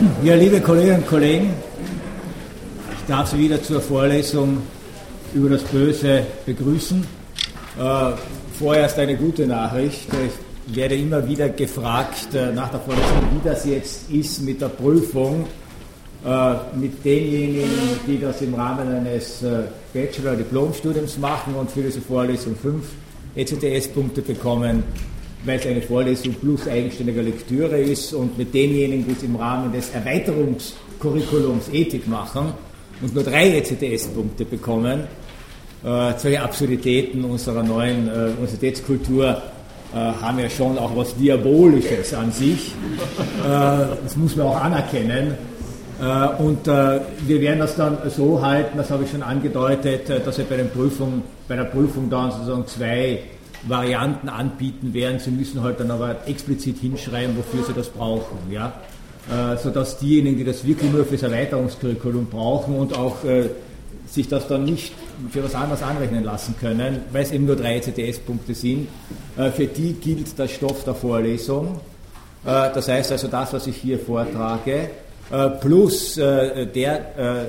Ja, liebe Kolleginnen und Kollegen, ich darf Sie wieder zur Vorlesung über das Böse begrüßen. Vorerst eine gute Nachricht. Ich werde immer wieder gefragt nach der Vorlesung, wie das jetzt ist mit der Prüfung, mit denjenigen, die das im Rahmen eines Bachelor- oder Diplomstudiums machen und für diese Vorlesung 5 ECTS-Punkte bekommen, weil es eine Vorlesung plus eigenständiger Lektüre ist, und mit denjenigen, die es im Rahmen des Erweiterungskurriculums Ethik machen und nur 3 ECTS-Punkte bekommen. Solche Absurditäten unserer neuen Universitätskultur haben ja schon auch was Diabolisches an sich. Das muss man auch anerkennen. Und wir werden das dann so halten, das habe ich schon angedeutet, dass wir bei der Prüfung dann sozusagen 2 Varianten anbieten werden. Sie müssen halt dann aber explizit hinschreiben, wofür Sie das brauchen, ja? Sodass diejenigen, die das wirklich nur für das Erweiterungskurriculum brauchen und auch sich das dann nicht für was anderes anrechnen lassen können, weil es eben nur 3 ECTS-Punkte sind, für die gilt der Stoff der Vorlesung. Das heißt also das, was ich hier vortrage, plus der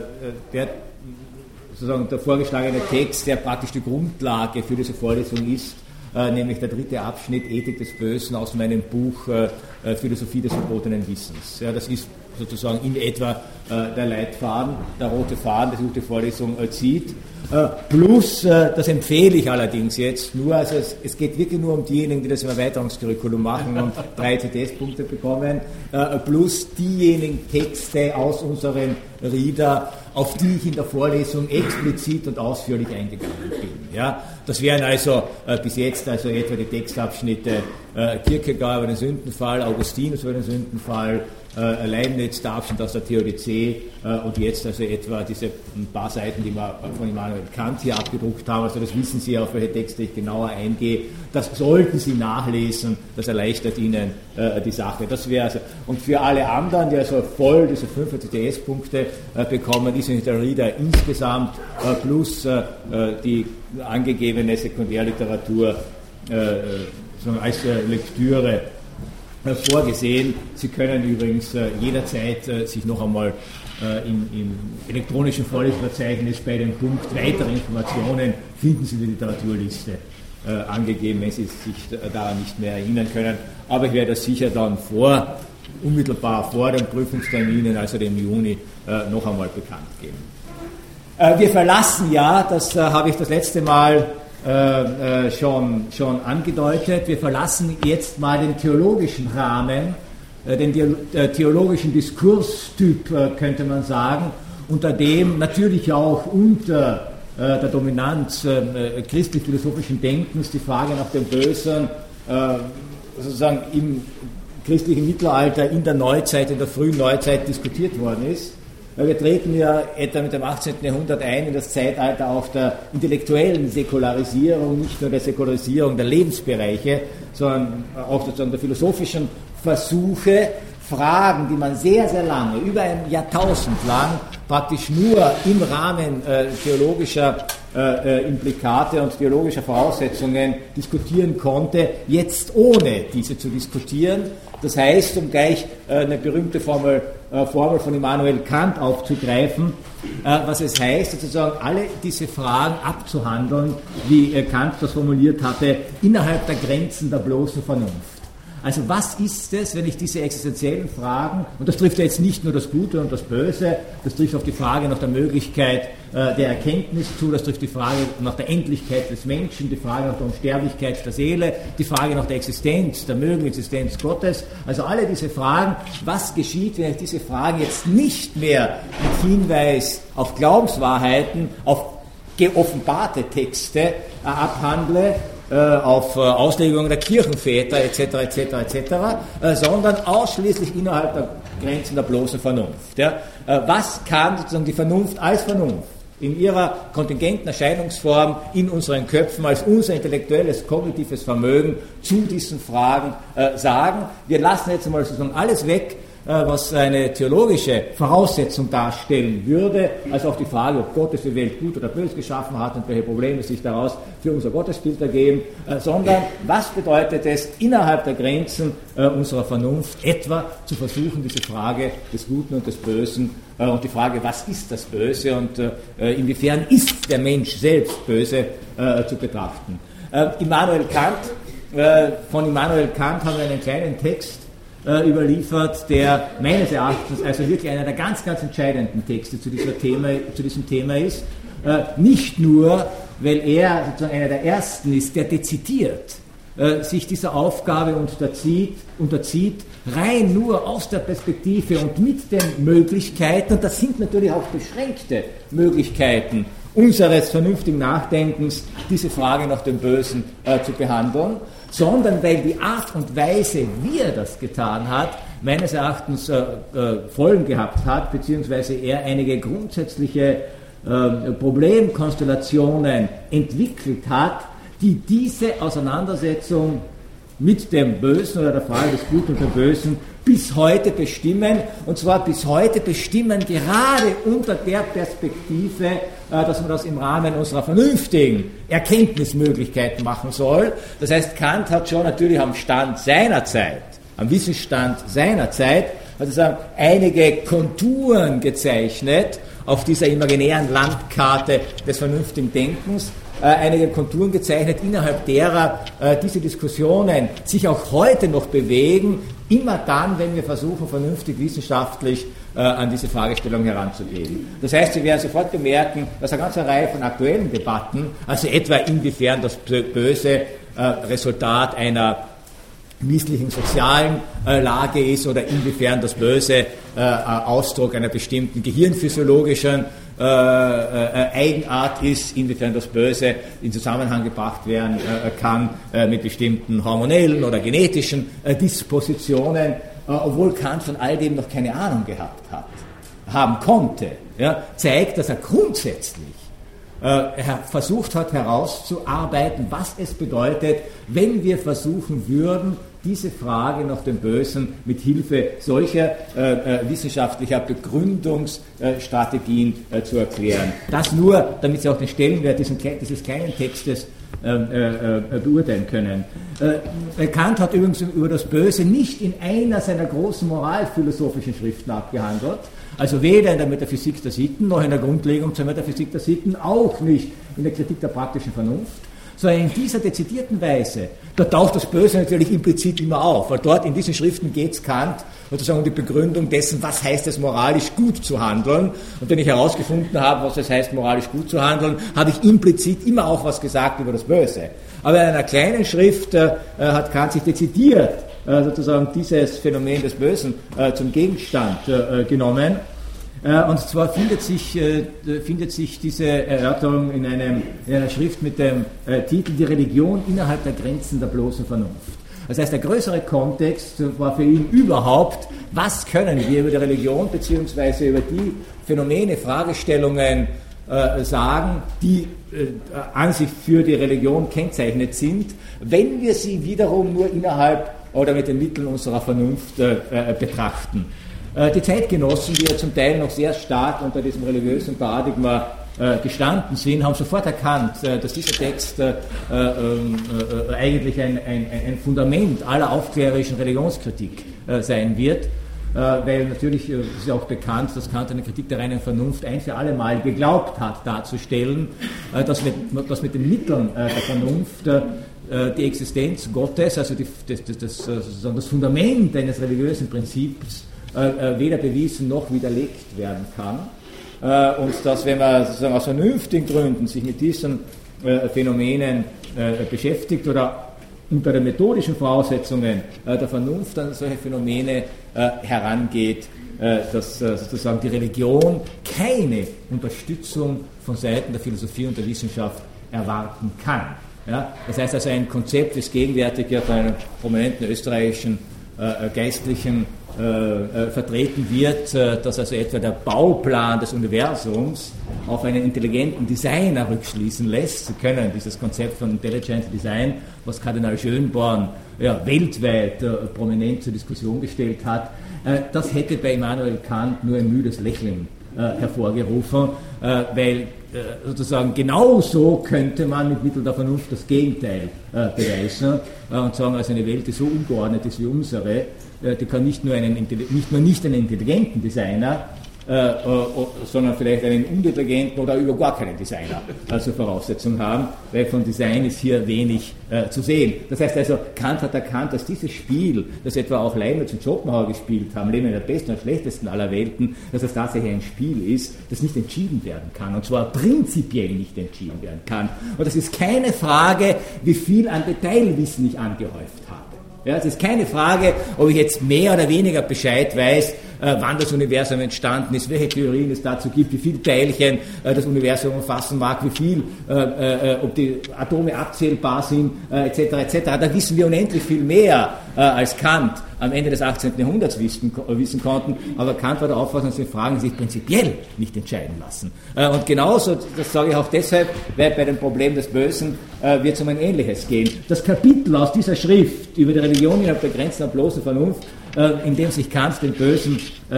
vorgeschlagene Text, der praktisch die Grundlage für diese Vorlesung ist, nämlich der 3. Abschnitt Ethik des Bösen aus meinem Buch Philosophie des verbotenen Wissens. Ja, das ist sozusagen in etwa der Leitfaden, der rote Faden, der die Vorlesung zieht. Plus, das empfehle ich allerdings jetzt nur, also es geht wirklich nur um diejenigen, die das im Erweiterungskurriculum machen und 3 CTS-Punkte bekommen, plus diejenigen Texte aus unserem Reader, auf die ich in der Vorlesung explizit und ausführlich eingegangen bin. Ja, das wären also bis jetzt also etwa die Textabschnitte Kierkegaard über den Sündenfall, Augustinus über den Sündenfall, Leibniz, der Abschnitt aus der Theodizee und jetzt also etwa diese paar Seiten, die wir von Immanuel Kant hier abgedruckt haben. Also das wissen Sie, auf welche Texte ich genauer eingehe. Das sollten Sie nachlesen, das erleichtert Ihnen die Sache. Das wäre also, und für alle anderen, die also voll diese 5 CTS-Punkte bekommen, ist in der Reader insgesamt plus die angegebene Sekundärliteratur als Lektüre vorgesehen. Sie können übrigens jederzeit sich noch einmal im elektronischen Vorlesungsverzeichnis bei dem Punkt weitere Informationen finden Sie die Literaturliste angegeben, wenn Sie sich daran nicht mehr erinnern können. Aber ich werde das sicher dann unmittelbar vor den Prüfungsterminen, also dem Juni, noch einmal bekannt geben. Wir verlassen ja, das habe ich das letzte Mal schon angedeutet, wir verlassen jetzt mal den theologischen Rahmen, den theologischen Diskurstyp, könnte man sagen, unter dem natürlich auch unter der Dominanz christlich-philosophischen Denkens die Frage nach dem Bösen sozusagen im christlichen Mittelalter, in der Neuzeit, in der frühen Neuzeit diskutiert worden ist. Wir treten ja etwa mit dem 18. Jahrhundert ein in das Zeitalter auch der intellektuellen Säkularisierung, nicht nur der Säkularisierung der Lebensbereiche, sondern auch sozusagen der philosophischen Versuche, Fragen, die man sehr, sehr lange, über ein Jahrtausend lang, praktisch nur im Rahmen theologischer Implikate und theologischer Voraussetzungen diskutieren konnte, jetzt ohne diese zu diskutieren. Das heißt, um gleich eine berühmte Formel von Immanuel Kant aufzugreifen, was es heißt, sozusagen alle diese Fragen abzuhandeln, wie Kant das formuliert hatte, innerhalb der Grenzen der bloßen Vernunft. Also was ist es, wenn ich diese existenziellen Fragen, und das trifft ja jetzt nicht nur das Gute und das Böse, das trifft auch die Frage nach der Möglichkeit der Erkenntnis zu, das trifft die Frage nach der Endlichkeit des Menschen, die Frage nach der Unsterblichkeit der Seele, die Frage nach der Existenz, der möglichen Existenz Gottes, also alle diese Fragen, was geschieht, wenn ich diese Fragen jetzt nicht mehr mit Hinweis auf Glaubenswahrheiten, auf geoffenbarte Texte abhandle, auf Auslegungen der Kirchenväter etc., sondern ausschließlich innerhalb der Grenzen der bloßen Vernunft. Ja. Was kann sozusagen die Vernunft als Vernunft in ihrer kontingenten Erscheinungsform in unseren Köpfen als unser intellektuelles, kognitives Vermögen zu diesen Fragen sagen? Wir lassen jetzt einmal sozusagen alles weg, was eine theologische Voraussetzung darstellen würde, also auch die Frage, ob Gott die Welt gut oder böse geschaffen hat und welche Probleme sich daraus für unser Gottesbild ergeben, sondern was bedeutet es, innerhalb der Grenzen unserer Vernunft etwa zu versuchen, diese Frage des Guten und des Bösen und die Frage, was ist das Böse und inwiefern ist der Mensch selbst böse, zu betrachten. Von Immanuel Kant haben wir einen kleinen Text überliefert, der meines Erachtens also wirklich einer der ganz, ganz entscheidenden Texte zu diesem Thema ist. Nicht nur, weil er sozusagen einer der ersten ist, der dezidiert sich dieser Aufgabe unterzieht, rein nur aus der Perspektive und mit den Möglichkeiten, und das sind natürlich auch beschränkte Möglichkeiten unseres vernünftigen Nachdenkens, diese Frage nach dem Bösen zu behandeln, sondern weil die Art und Weise, wie er das getan hat, meines Erachtens Folgen gehabt hat, beziehungsweise er einige grundsätzliche Problemkonstellationen entwickelt hat, die diese Auseinandersetzung mit dem Bösen oder der Frage des Guten und des Bösen bis heute bestimmen, und zwar bis heute bestimmen gerade unter der Perspektive, dass man das im Rahmen unserer vernünftigen Erkenntnismöglichkeiten machen soll. Das heißt, Kant hat schon natürlich am Stand seiner Zeit, am Wissensstand seiner Zeit, also einige Konturen gezeichnet auf dieser imaginären Landkarte des vernünftigen Denkens, einige Konturen gezeichnet, innerhalb derer diese Diskussionen sich auch heute noch bewegen, immer dann, wenn wir versuchen, vernünftig wissenschaftlich an diese Fragestellung heranzugehen. Das heißt, Sie werden sofort bemerken, dass eine ganze Reihe von aktuellen Debatten, also etwa inwiefern das Böse Resultat einer misslichen sozialen Lage ist oder inwiefern das Böse Ausdruck einer bestimmten gehirnphysiologischen Eigenart ist, inwiefern das Böse in Zusammenhang gebracht werden kann mit bestimmten hormonellen oder genetischen Dispositionen, obwohl Kant von all dem noch keine Ahnung haben konnte, ja, zeigt, dass er grundsätzlich versucht hat herauszuarbeiten, was es bedeutet, wenn wir versuchen würden, diese Frage nach dem Bösen mit Hilfe solcher wissenschaftlicher Begründungsstrategien zu erklären. Das nur, damit Sie auch den Stellenwert dieses kleinen Textes beurteilen können. Kant hat übrigens über das Böse nicht in einer seiner großen moralphilosophischen Schriften abgehandelt, also weder in der Metaphysik der Sitten noch in der Grundlegung zur Metaphysik der Sitten, auch nicht in der Kritik der praktischen Vernunft, sondern in dieser dezidierten Weise, da taucht das Böse natürlich implizit immer auf, weil dort in diesen Schriften geht es Kant sozusagen um die Begründung dessen, was heißt es moralisch gut zu handeln. Und wenn ich herausgefunden habe, was es heißt moralisch gut zu handeln, habe ich implizit immer auch was gesagt über das Böse. Aber in einer kleinen Schrift hat Kant sich dezidiert sozusagen dieses Phänomen des Bösen zum Gegenstand genommen. Und zwar findet sich diese Erörterung in einer Schrift mit dem Titel Die Religion innerhalb der Grenzen der bloßen Vernunft. Das heißt, der größere Kontext war für ihn überhaupt, was können wir über die Religion bzw. über die Phänomene, Fragestellungen sagen, die an sich für die Religion kennzeichnet sind, wenn wir sie wiederum nur innerhalb oder mit den Mitteln unserer Vernunft betrachten. Die Zeitgenossen, die ja zum Teil noch sehr stark unter diesem religiösen Paradigma gestanden sind, haben sofort erkannt, dass dieser Text eigentlich ein Fundament aller aufklärerischen Religionskritik sein wird, weil natürlich ist ja auch bekannt, dass Kant eine Kritik der reinen Vernunft ein für alle Mal geglaubt hat darzustellen, dass mit den Mitteln der Vernunft die Existenz Gottes, also das Fundament eines religiösen Prinzips, weder bewiesen noch widerlegt werden kann. Und dass, wenn man sozusagen aus vernünftigen Gründen sich mit diesen Phänomenen beschäftigt oder unter den methodischen Voraussetzungen der Vernunft an solche Phänomene herangeht, dass sozusagen die Religion keine Unterstützung von Seiten der Philosophie und der Wissenschaft erwarten kann. Ja? Das heißt also, ein Konzept, das gegenwärtig ja von einem prominenten österreichischen Geistlichen vertreten wird, dass also etwa der Bauplan des Universums auf einen intelligenten Designer rückschließen lässt. Sie können dieses Konzept von Intelligent Design, was Kardinal Schönborn weltweit prominent zur Diskussion gestellt hat, das hätte bei Immanuel Kant nur ein müdes Lächeln hervorgerufen, weil sozusagen genauso könnte man mit Mitteln der Vernunft das Gegenteil beweisen und sagen, also eine Welt, die so ungeordnet ist wie unsere, die kann nicht nur einen intelligenten Designer, sondern vielleicht einen unintelligenten oder über gar keinen Designer als Voraussetzung haben, weil von Design ist hier wenig zu sehen. Das heißt also, Kant hat erkannt, dass dieses Spiel, das etwa auch Leibniz und Schopenhauer gespielt haben, Leben in der besten und schlechtesten aller Welten, dass das tatsächlich ein Spiel ist, das nicht entschieden werden kann, und zwar prinzipiell nicht entschieden werden kann. Und das ist keine Frage, wie viel an Detailwissen ich angehäuft habe. Ja, es ist keine Frage, ob ich jetzt mehr oder weniger Bescheid weiß, wann das Universum entstanden ist, welche Theorien es dazu gibt, wie viele Teilchen das Universum umfassen mag, wie viel, ob die Atome abzählbar sind, etc., etc. Da wissen wir unendlich viel mehr als Kant am Ende des 18. Jahrhunderts wissen konnten, aber Kant war der Auffassung, dass die Fragen sich prinzipiell nicht entscheiden lassen. Und genauso, das sage ich auch deshalb, weil bei dem Problem des Bösen wird es um ein Ähnliches gehen. Das Kapitel aus dieser Schrift über die Religion innerhalb der Grenzen der bloßen Vernunft, in dem sich Kant dem Bösen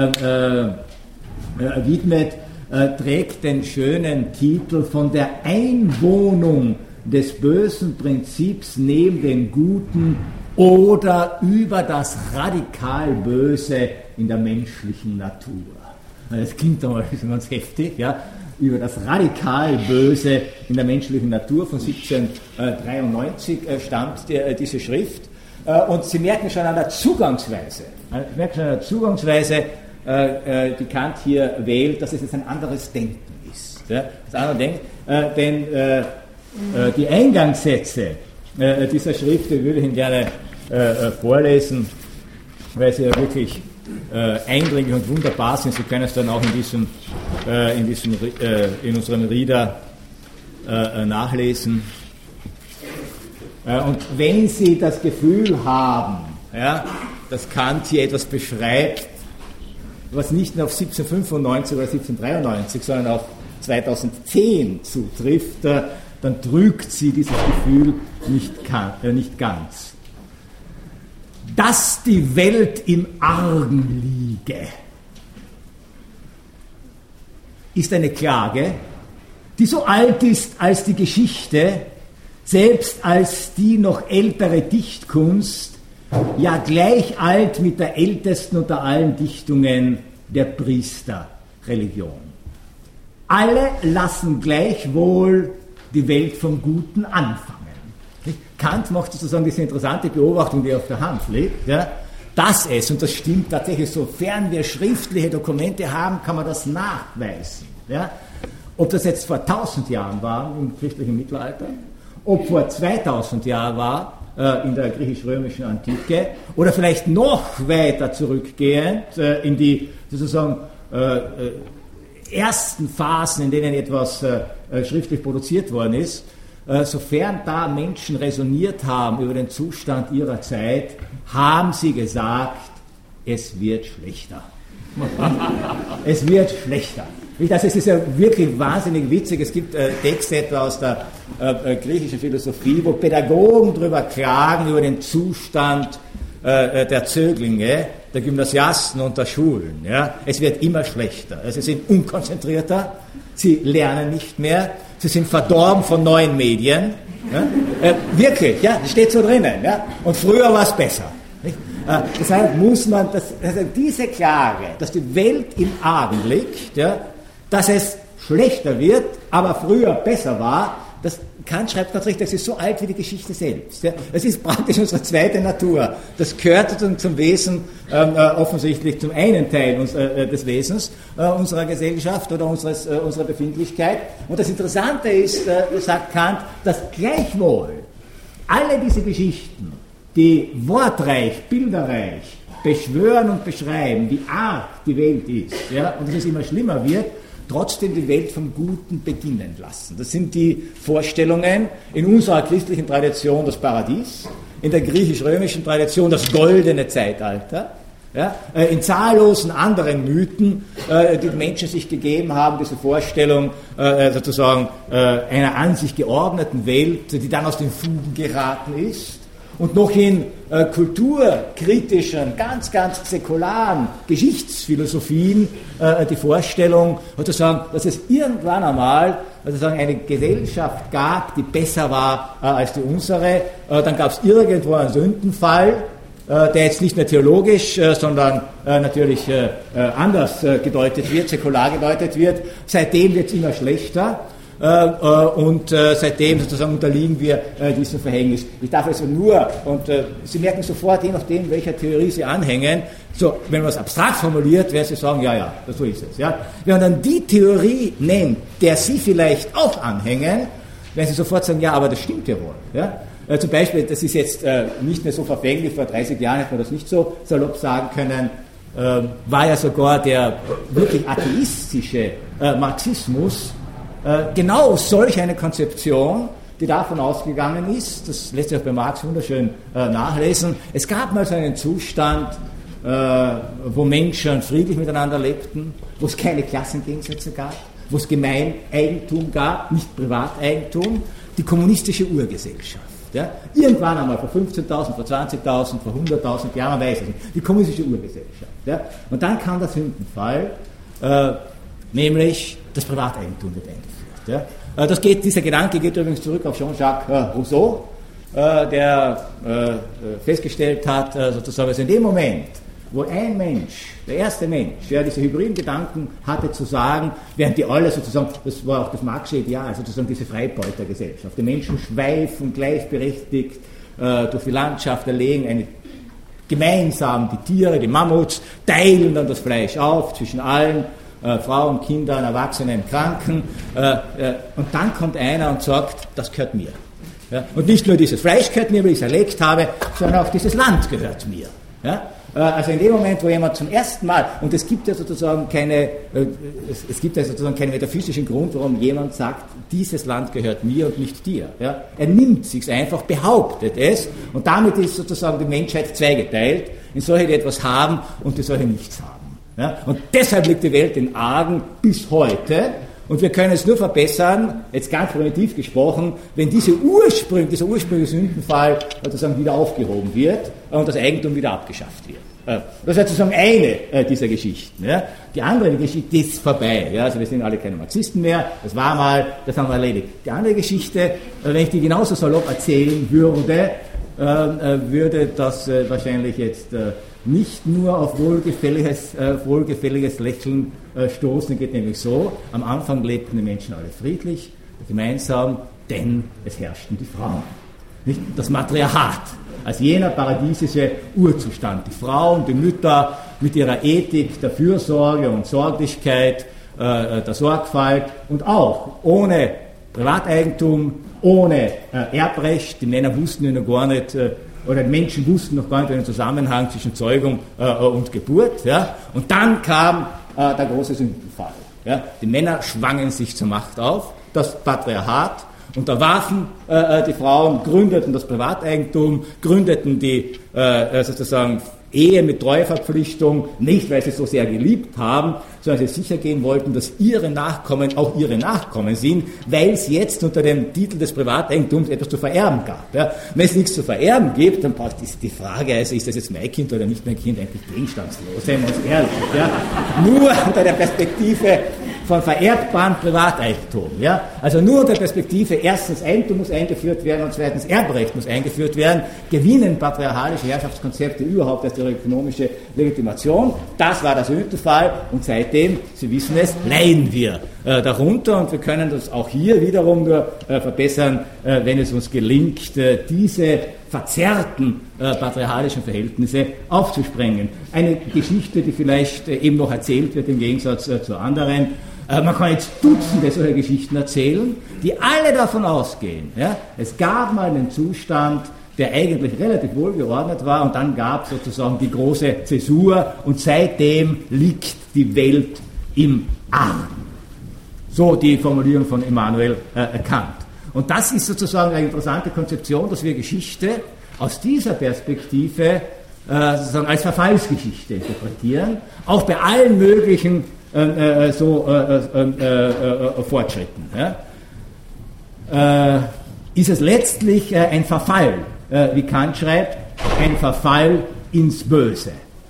widmet, trägt den schönen Titel von der Einwohnung des bösen Prinzips neben den Guten oder über das radikal Böse in der menschlichen Natur. Das klingt doch mal ein bisschen ganz heftig, ja? Über das radikal Böse in der menschlichen Natur von 1793 stammt diese Schrift. Und Sie merken schon an der Zugangsweise, die Kant hier wählt, dass es jetzt ein anderes Denken ist. Ja? Das andere Denken, denn die Eingangssätze dieser Schrift, die würde ich Ihnen gerne vorlesen, weil sie ja wirklich eindringlich und wunderbar sind. Sie können es dann auch in unserem Reader nachlesen. Und wenn Sie das Gefühl haben, ja, dass Kant hier etwas beschreibt, was nicht nur auf 1795 oder 1793, sondern auch 2010 zutrifft, dann trügt Sie dieses Gefühl nicht ganz. Dass die Welt im Argen liege, ist eine Klage, die so alt ist als die Geschichte, selbst als die noch ältere Dichtkunst, ja gleich alt mit der ältesten unter allen Dichtungen der Priesterreligion. Alle lassen gleichwohl die Welt vom Guten anfangen. Kant macht sozusagen diese interessante Beobachtung, die auf der Hand liegt, ja, dass es, und das stimmt tatsächlich, sofern wir schriftliche Dokumente haben, kann man das nachweisen. Ja. Ob das jetzt vor 1000 Jahren war im christlichen Mittelalter, ob vor 2000 Jahren war in der griechisch-römischen Antike oder vielleicht noch weiter zurückgehend in die sozusagen ersten Phasen, in denen etwas schriftlich produziert worden ist, sofern da Menschen resoniert haben über den Zustand ihrer Zeit, haben sie gesagt, es wird schlechter. Es wird schlechter. Also es ist ja wirklich wahnsinnig witzig. Es gibt Texte etwa aus der griechischen Philosophie, wo Pädagogen darüber klagen, über den Zustand der Zöglinge, der Gymnasiasten und der Schulen. Ja? Es wird immer schlechter. Also sie sind unkonzentrierter, sie lernen nicht mehr, sie sind verdorben von neuen Medien. Ja? Wirklich, ja, das steht so drinnen. Ja? Und früher war es besser. Nicht? Deshalb muss man, also diese Klage, dass die Welt im Argen liegt, ja, dass es schlechter wird, aber früher besser war, das Kant schreibt ganz richtig, das ist so alt wie die Geschichte selbst. Ja. Das ist praktisch unsere zweite Natur. Das gehört zum Wesen, offensichtlich zum einen Teil des Wesens unserer Gesellschaft oder unserer Befindlichkeit. Und das Interessante ist, sagt Kant, dass gleichwohl alle diese Geschichten, die wortreich, bilderreich beschwören und beschreiben, wie arg die Welt ist, ja, und dass es immer schlimmer wird, trotzdem die Welt vom Guten beginnen lassen. Das sind die Vorstellungen in unserer christlichen Tradition das Paradies, in der griechisch-römischen Tradition das goldene Zeitalter, ja, in zahllosen anderen Mythen, die Menschen sich gegeben haben, diese Vorstellung sozusagen einer an sich geordneten Welt, die dann aus den Fugen geraten ist. und noch in kulturkritischen, ganz, ganz säkularen Geschichtsphilosophien die Vorstellung, sozusagen, dass es irgendwann einmal sozusagen eine Gesellschaft gab, die besser war als die unsere. Dann gab es irgendwo einen Sündenfall, der jetzt nicht mehr theologisch, sondern natürlich anders gedeutet wird, säkular gedeutet wird. Seitdem wird es immer schlechter. Und seitdem sozusagen unterliegen wir diesem Verhängnis. Ich darf also nur, und Sie merken sofort, je nachdem, welcher Theorie Sie anhängen, so, wenn man es abstrakt formuliert, werden Sie sagen, ja, so ist es. Ja. Wenn man dann die Theorie nennt, der Sie vielleicht auch anhängen, werden Sie sofort sagen, ja, aber das stimmt ja wohl. Ja. Zum Beispiel, das ist jetzt nicht mehr so verfänglich, vor 30 Jahren hätte man das nicht so salopp sagen können, war ja sogar der wirklich atheistische Marxismus genau solch eine Konzeption, die davon ausgegangen ist, das lässt sich auch bei Marx wunderschön nachlesen, es gab mal so einen Zustand, wo Menschen friedlich miteinander lebten, wo es keine Klassengegensätze gab, wo es Gemeineigentum gab, nicht Privateigentum, die kommunistische Urgesellschaft. Ja? Irgendwann einmal vor 15.000, vor 20.000, vor 100.000 Jahren, man weiß es nicht, die kommunistische Urgesellschaft. Ja? Und dann kam der Sündenfall, nämlich das Privateigentum wird eingeführt. Ja? Dieser Gedanke geht übrigens zurück auf Jean-Jacques Rousseau, der festgestellt hat, sozusagen, also in dem Moment, wo ein Mensch, der erste Mensch, diese hybriden Gedanken hatte zu sagen, während die alle sozusagen, das war auch das Marxische Ideal, sozusagen diese Freibeutergesellschaft, die Menschen schweifen gleichberechtigt durch die Landschaft erlegen, gemeinsam die Tiere, die Mammuts, teilen dann das Fleisch auf zwischen allen, Frauen, Kindern, Erwachsenen, Kranken, und dann kommt einer und sagt, das gehört mir. Ja? Und nicht nur dieses Fleisch gehört mir, weil ich es erlegt habe, sondern auch dieses Land gehört mir. Ja? Also in dem Moment, wo jemand zum ersten Mal, und es gibt ja sozusagen keine metaphysischen Grund, warum jemand sagt, dieses Land gehört mir und nicht dir. Ja? Er nimmt sich's einfach, behauptet es, und damit ist sozusagen die Menschheit zweigeteilt, in solche, die etwas haben und die solche nichts haben. Ja? Und deshalb liegt die Welt in Argen bis heute. Und wir können es nur verbessern, jetzt ganz primitiv gesprochen, wenn dieser ursprüngliche Sündenfall sozusagen wieder aufgehoben wird und das Eigentum wieder abgeschafft wird. Das ist sozusagen eine dieser Geschichten. Ja. Die andere Geschichte ist vorbei. Ja. Also wir sind alle keine Marxisten mehr, das war mal, das haben wir erledigt. Die andere Geschichte, wenn ich die genauso salopp erzählen würde, würde das wahrscheinlich jetzt nicht nur auf wohlgefälliges Lächeln stoßen, geht nämlich so, am Anfang lebten die Menschen alle friedlich, gemeinsam, denn es herrschten die Frauen. Nicht das Matriarchat, als jener paradiesische Urzustand. Die Frauen, die Mütter mit ihrer Ethik der Fürsorge und Sorglichkeit, der Sorgfalt und auch ohne Privateigentum, ohne Erbrecht. Die Männer wussten ja noch gar nicht, oder die Menschen wussten noch gar nicht den Zusammenhang zwischen Zeugung und Geburt. Ja? Und dann kam der große Sündenfall. Ja? Die Männer schwangen sich zur Macht auf, das Patriarchat, unterwarfen die Frauen, gründeten das Privateigentum, gründeten die sozusagen Ehe mit Treueverpflichtung, nicht weil sie so sehr geliebt haben, sondern sie sicher gehen wollten, dass ihre Nachkommen auch ihre Nachkommen sind, weil es jetzt unter dem Titel des Privateigentums etwas zu vererben gab. Ja. Wenn es nichts zu vererben gibt, dann braucht die Frage, also ist das jetzt mein Kind oder nicht mein Kind, eigentlich gegenstandslos, seien wir uns ehrlich. Ja. Nur unter der Perspektive von vererbbaren Privateigentum. Ja? Also nur unter der Perspektive, erstens Eigentum muss eingeführt werden und zweitens Erbrecht muss eingeführt werden, gewinnen patriarchalische Herrschaftskonzepte überhaupt als die ökonomische Legitimation. Das war der Sündenfall und seitdem, Sie wissen es, leiden wir darunter und wir können das auch hier wiederum nur verbessern, wenn es uns gelingt, diese verzerrten patriarchalischen Verhältnisse aufzusprengen. Eine Geschichte, die vielleicht eben noch erzählt wird im Gegensatz zu anderen. Man kann jetzt Dutzende solcher Geschichten erzählen, die alle davon ausgehen. Ja? Es gab mal einen Zustand, der eigentlich relativ wohlgeordnet war und dann gab es sozusagen die große Zäsur und seitdem liegt die Welt im Argen. So die Formulierung von Immanuel Kant. Und das ist sozusagen eine interessante Konzeption, dass wir Geschichte aus dieser Perspektive sozusagen als Verfallsgeschichte interpretieren, auch bei allen möglichen Fortschritten. Ja? Ist es letztlich ein Verfall wie Kant schreibt, ein Verfall ins Böse.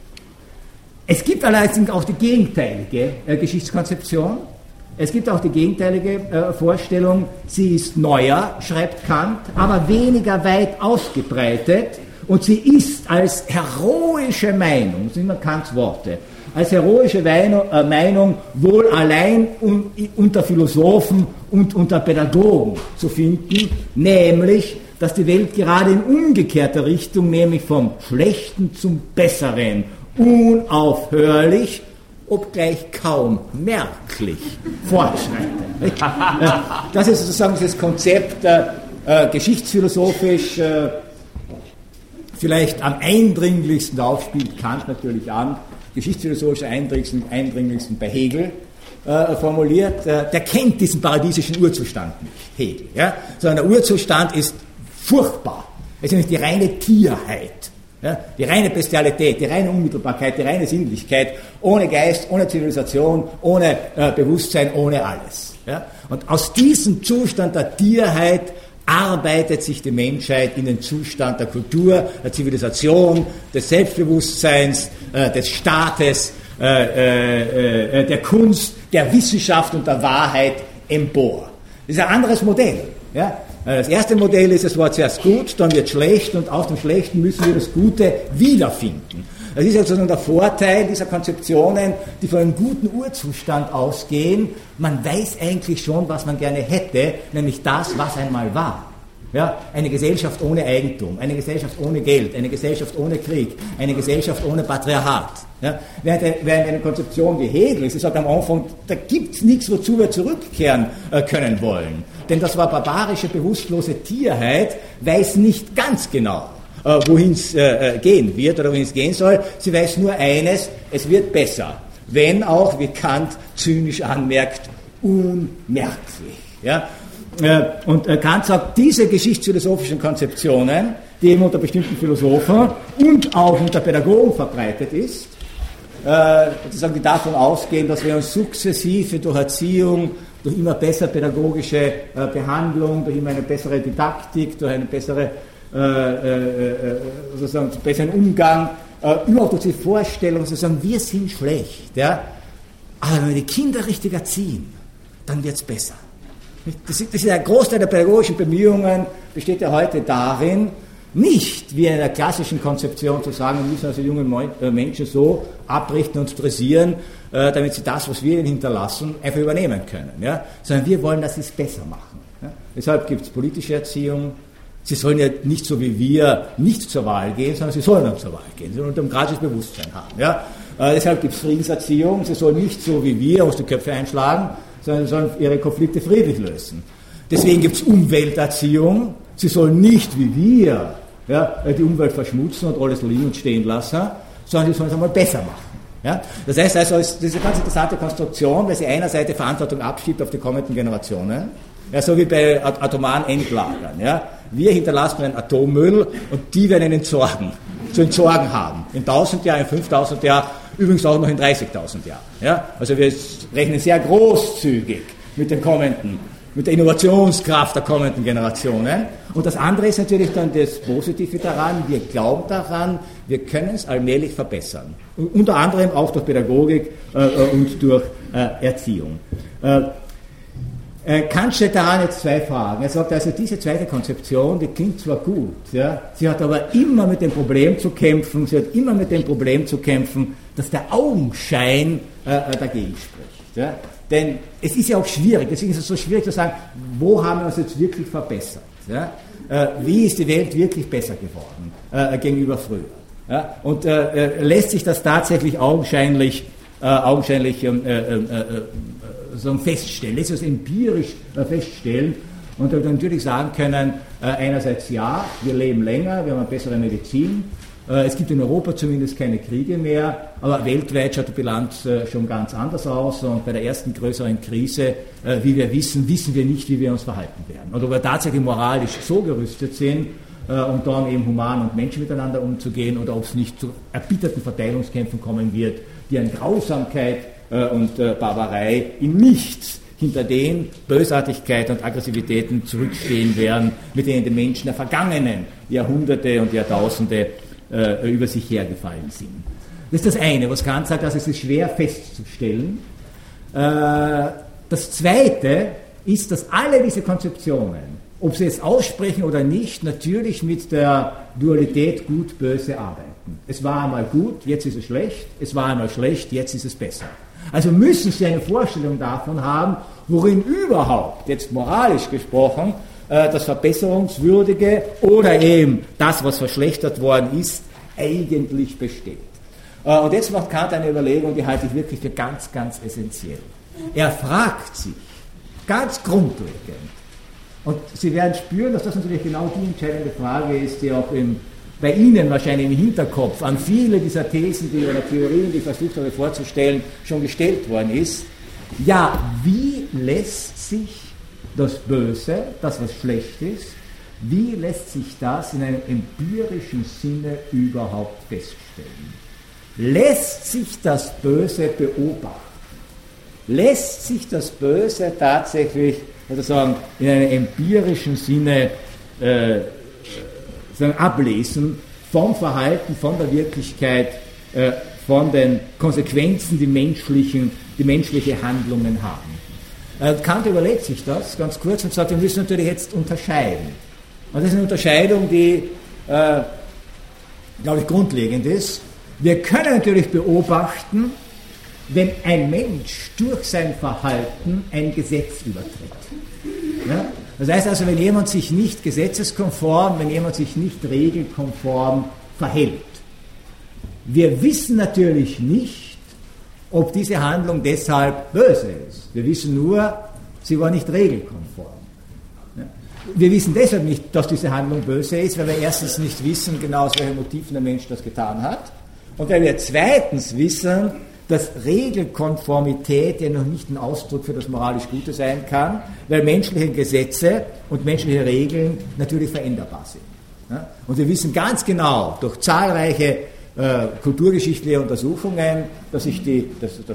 Es gibt allerdings auch die gegenteilige Geschichtskonzeption. Es gibt auch die gegenteilige Vorstellung, sie ist neuer, schreibt Kant, aber weniger weit ausgebreitet und sie ist als heroische Meinung, das sind immer Kants Worte, als heroische Meinung wohl allein unter Philosophen und unter Pädagogen zu finden, nämlich, dass die Welt gerade in umgekehrter Richtung, nämlich vom Schlechten zum Besseren, unaufhörlich, obgleich kaum merklich fortschreitet. Das ist sozusagen das Konzept geschichtsphilosophisch vielleicht am eindringlichsten aufspielt Kant natürlich an, geschichtsphilosophisch eindringlichsten bei Hegel formuliert. Der kennt diesen paradiesischen Urzustand nicht, Hegel. Ja? Sondern der Urzustand ist furchtbar. Es ist nämlich die reine Tierheit. Ja, die reine Bestialität, die reine Unmittelbarkeit, die reine Sinnlichkeit, ohne Geist, ohne Zivilisation, ohne Bewusstsein, ohne alles. Ja? Und aus diesem Zustand der Tierheit arbeitet sich die Menschheit in den Zustand der Kultur, der Zivilisation, des Selbstbewusstseins, des Staates, der Kunst, der Wissenschaft und der Wahrheit empor. Das ist ein anderes Modell. Ja? Das erste Modell ist, es war zuerst gut, dann wird schlecht und aus dem Schlechten müssen wir das Gute wiederfinden. Das ist also der Vorteil dieser Konzeptionen, die von einem guten Urzustand ausgehen. Man weiß eigentlich schon, was man gerne hätte, nämlich das, was einmal war. Ja, eine Gesellschaft ohne Eigentum, eine Gesellschaft ohne Geld, eine Gesellschaft ohne Krieg, eine Gesellschaft ohne Patriarchat. Ja, während eine Konzeption wie Hegel, sie sagt am Anfang, da gibt es nichts, wozu wir zurückkehren können wollen. Denn das war barbarische, bewusstlose Tierheit, weiß nicht ganz genau, wohin es gehen wird oder wohin es gehen soll. Sie weiß nur eines, es wird besser. Wenn auch, wie Kant zynisch anmerkt, unmerklich. Ja? Und Kant sagt, diese geschichtsphilosophischen Konzeptionen, die eben unter bestimmten Philosophen und auch unter Pädagogen verbreitet ist, sozusagen die davon ausgehen, dass wir uns sukzessive durch Erziehung, durch immer bessere pädagogische Behandlung, durch immer eine bessere Didaktik, durch einen besseren Umgang, überhaupt durch die Vorstellung, sozusagen, wir sind schlecht. Ja? Aber wenn wir die Kinder richtig erziehen, dann wird es besser. Das ist ein Großteil der pädagogischen Bemühungen, besteht ja heute darin, nicht wie in einer klassischen Konzeption zu sagen, wir müssen also junge Menschen so abrichten und dressieren, damit sie das, was wir ihnen hinterlassen, einfach übernehmen können. Ja? Sondern wir wollen, dass sie es besser machen. Ja? Deshalb gibt es politische Erziehung. Sie sollen ja nicht so wie wir nicht zur Wahl gehen, sondern sie sollen dann zur Wahl gehen. Sie sollen ein demokratisches Bewusstsein haben. Ja? Deshalb gibt es Friedenserziehung. Sie sollen nicht so wie wir uns die Köpfe einschlagen, sondern sie sollen ihre Konflikte friedlich lösen. Deswegen gibt es Umwelterziehung. Sie sollen nicht wie wir die Umwelt verschmutzen und alles liegen und stehen lassen, sondern sie sollen es einmal besser machen. Ja? Das heißt also, das ist eine ganz interessante Konstruktion, weil sie einerseits die Verantwortung abschiebt auf die kommenden Generationen, ja, so wie bei atomaren Endlagern. Ja? Wir hinterlassen einen Atommüll und die werden ihn zu entsorgen haben. In 1000 Jahren, in 5000 Jahren, übrigens auch noch in 30.000 Jahren. Ja? Also wir rechnen sehr großzügig mit der Innovationskraft der kommenden Generationen. Und das andere ist natürlich dann das Positive daran, wir glauben daran, wir können es allmählich verbessern. Und unter anderem auch durch Pädagogik und durch Erziehung. Kant stellt daran jetzt zwei Fragen. Er sagt also, diese zweite Konzeption, die klingt zwar gut, ja, sie hat aber immer mit dem Problem zu kämpfen, dass der Augenschein dagegen spricht. Ja. Denn es ist ja auch schwierig, deswegen ist es so schwierig zu sagen, wo haben wir uns jetzt wirklich verbessert? Ja? Wie ist die Welt wirklich besser geworden gegenüber früher? Ja? Und lässt sich das tatsächlich augenscheinlich feststellen, lässt sich das empirisch feststellen und dann natürlich sagen können, einerseits ja, wir leben länger, wir haben eine bessere Medizin, es gibt in Europa zumindest keine Kriege mehr, aber weltweit schaut die Bilanz schon ganz anders aus und bei der ersten größeren Krise, wie wir wissen wir nicht, wie wir uns verhalten werden. Oder ob wir tatsächlich moralisch so gerüstet sind, um dann eben human und Menschen miteinander umzugehen oder ob es nicht zu erbitterten Verteilungskämpfen kommen wird, die an Grausamkeit und Barbarei in nichts hinter den Bösartigkeiten und Aggressivitäten zurückstehen werden, mit denen die Menschen der vergangenen Jahrhunderte und Jahrtausende über sich hergefallen sind. Das ist das eine, was Kant sagt, das ist schwer festzustellen. Das zweite ist, dass alle diese Konzeptionen, ob sie es aussprechen oder nicht, natürlich mit der Dualität Gut-Böse arbeiten. Es war einmal gut, jetzt ist es schlecht, es war einmal schlecht, jetzt ist es besser. Also müssen Sie eine Vorstellung davon haben, worin überhaupt, jetzt moralisch gesprochen, das Verbesserungswürdige oder eben das, was verschlechtert worden ist, eigentlich besteht. Und jetzt macht Kant eine Überlegung, die halte ich wirklich für ganz, ganz essentiell. Er fragt sich, ganz grundlegend, und Sie werden spüren, dass das natürlich genau die entscheidende Frage ist, die auch bei Ihnen wahrscheinlich im Hinterkopf an viele dieser Thesen oder Theorien, die ich versucht habe vorzustellen, schon gestellt worden ist. Ja, wie lässt sich das Böse, das was schlecht ist, wie lässt sich das in einem empirischen Sinne überhaupt feststellen? Lässt sich das Böse beobachten? Lässt sich das Böse tatsächlich, sozusagen, in einem empirischen Sinne ablesen vom Verhalten, von der Wirklichkeit, von den Konsequenzen, die menschliche Handlungen haben? Kant überlegt sich das ganz kurz und sagt, wir müssen natürlich jetzt unterscheiden. Und das ist eine Unterscheidung, die, glaube ich, grundlegend ist. Wir können natürlich beobachten, wenn ein Mensch durch sein Verhalten ein Gesetz übertritt. Ja? Das heißt also, wenn jemand sich nicht gesetzeskonform, wenn jemand sich nicht regelkonform verhält. Wir wissen natürlich nicht, ob diese Handlung deshalb böse ist. Wir wissen nur, sie war nicht regelkonform. Ja? Wir wissen deshalb nicht, dass diese Handlung böse ist, weil wir erstens nicht wissen, genau aus welchen Motiven der Mensch das getan hat. Und weil wir zweitens wissen, dass Regelkonformität ja noch nicht ein Ausdruck für das moralisch Gute sein kann, weil menschliche Gesetze und menschliche Regeln natürlich veränderbar sind. Ja? Und wir wissen ganz genau durch zahlreiche kulturgeschichtliche Untersuchungen, dass sich die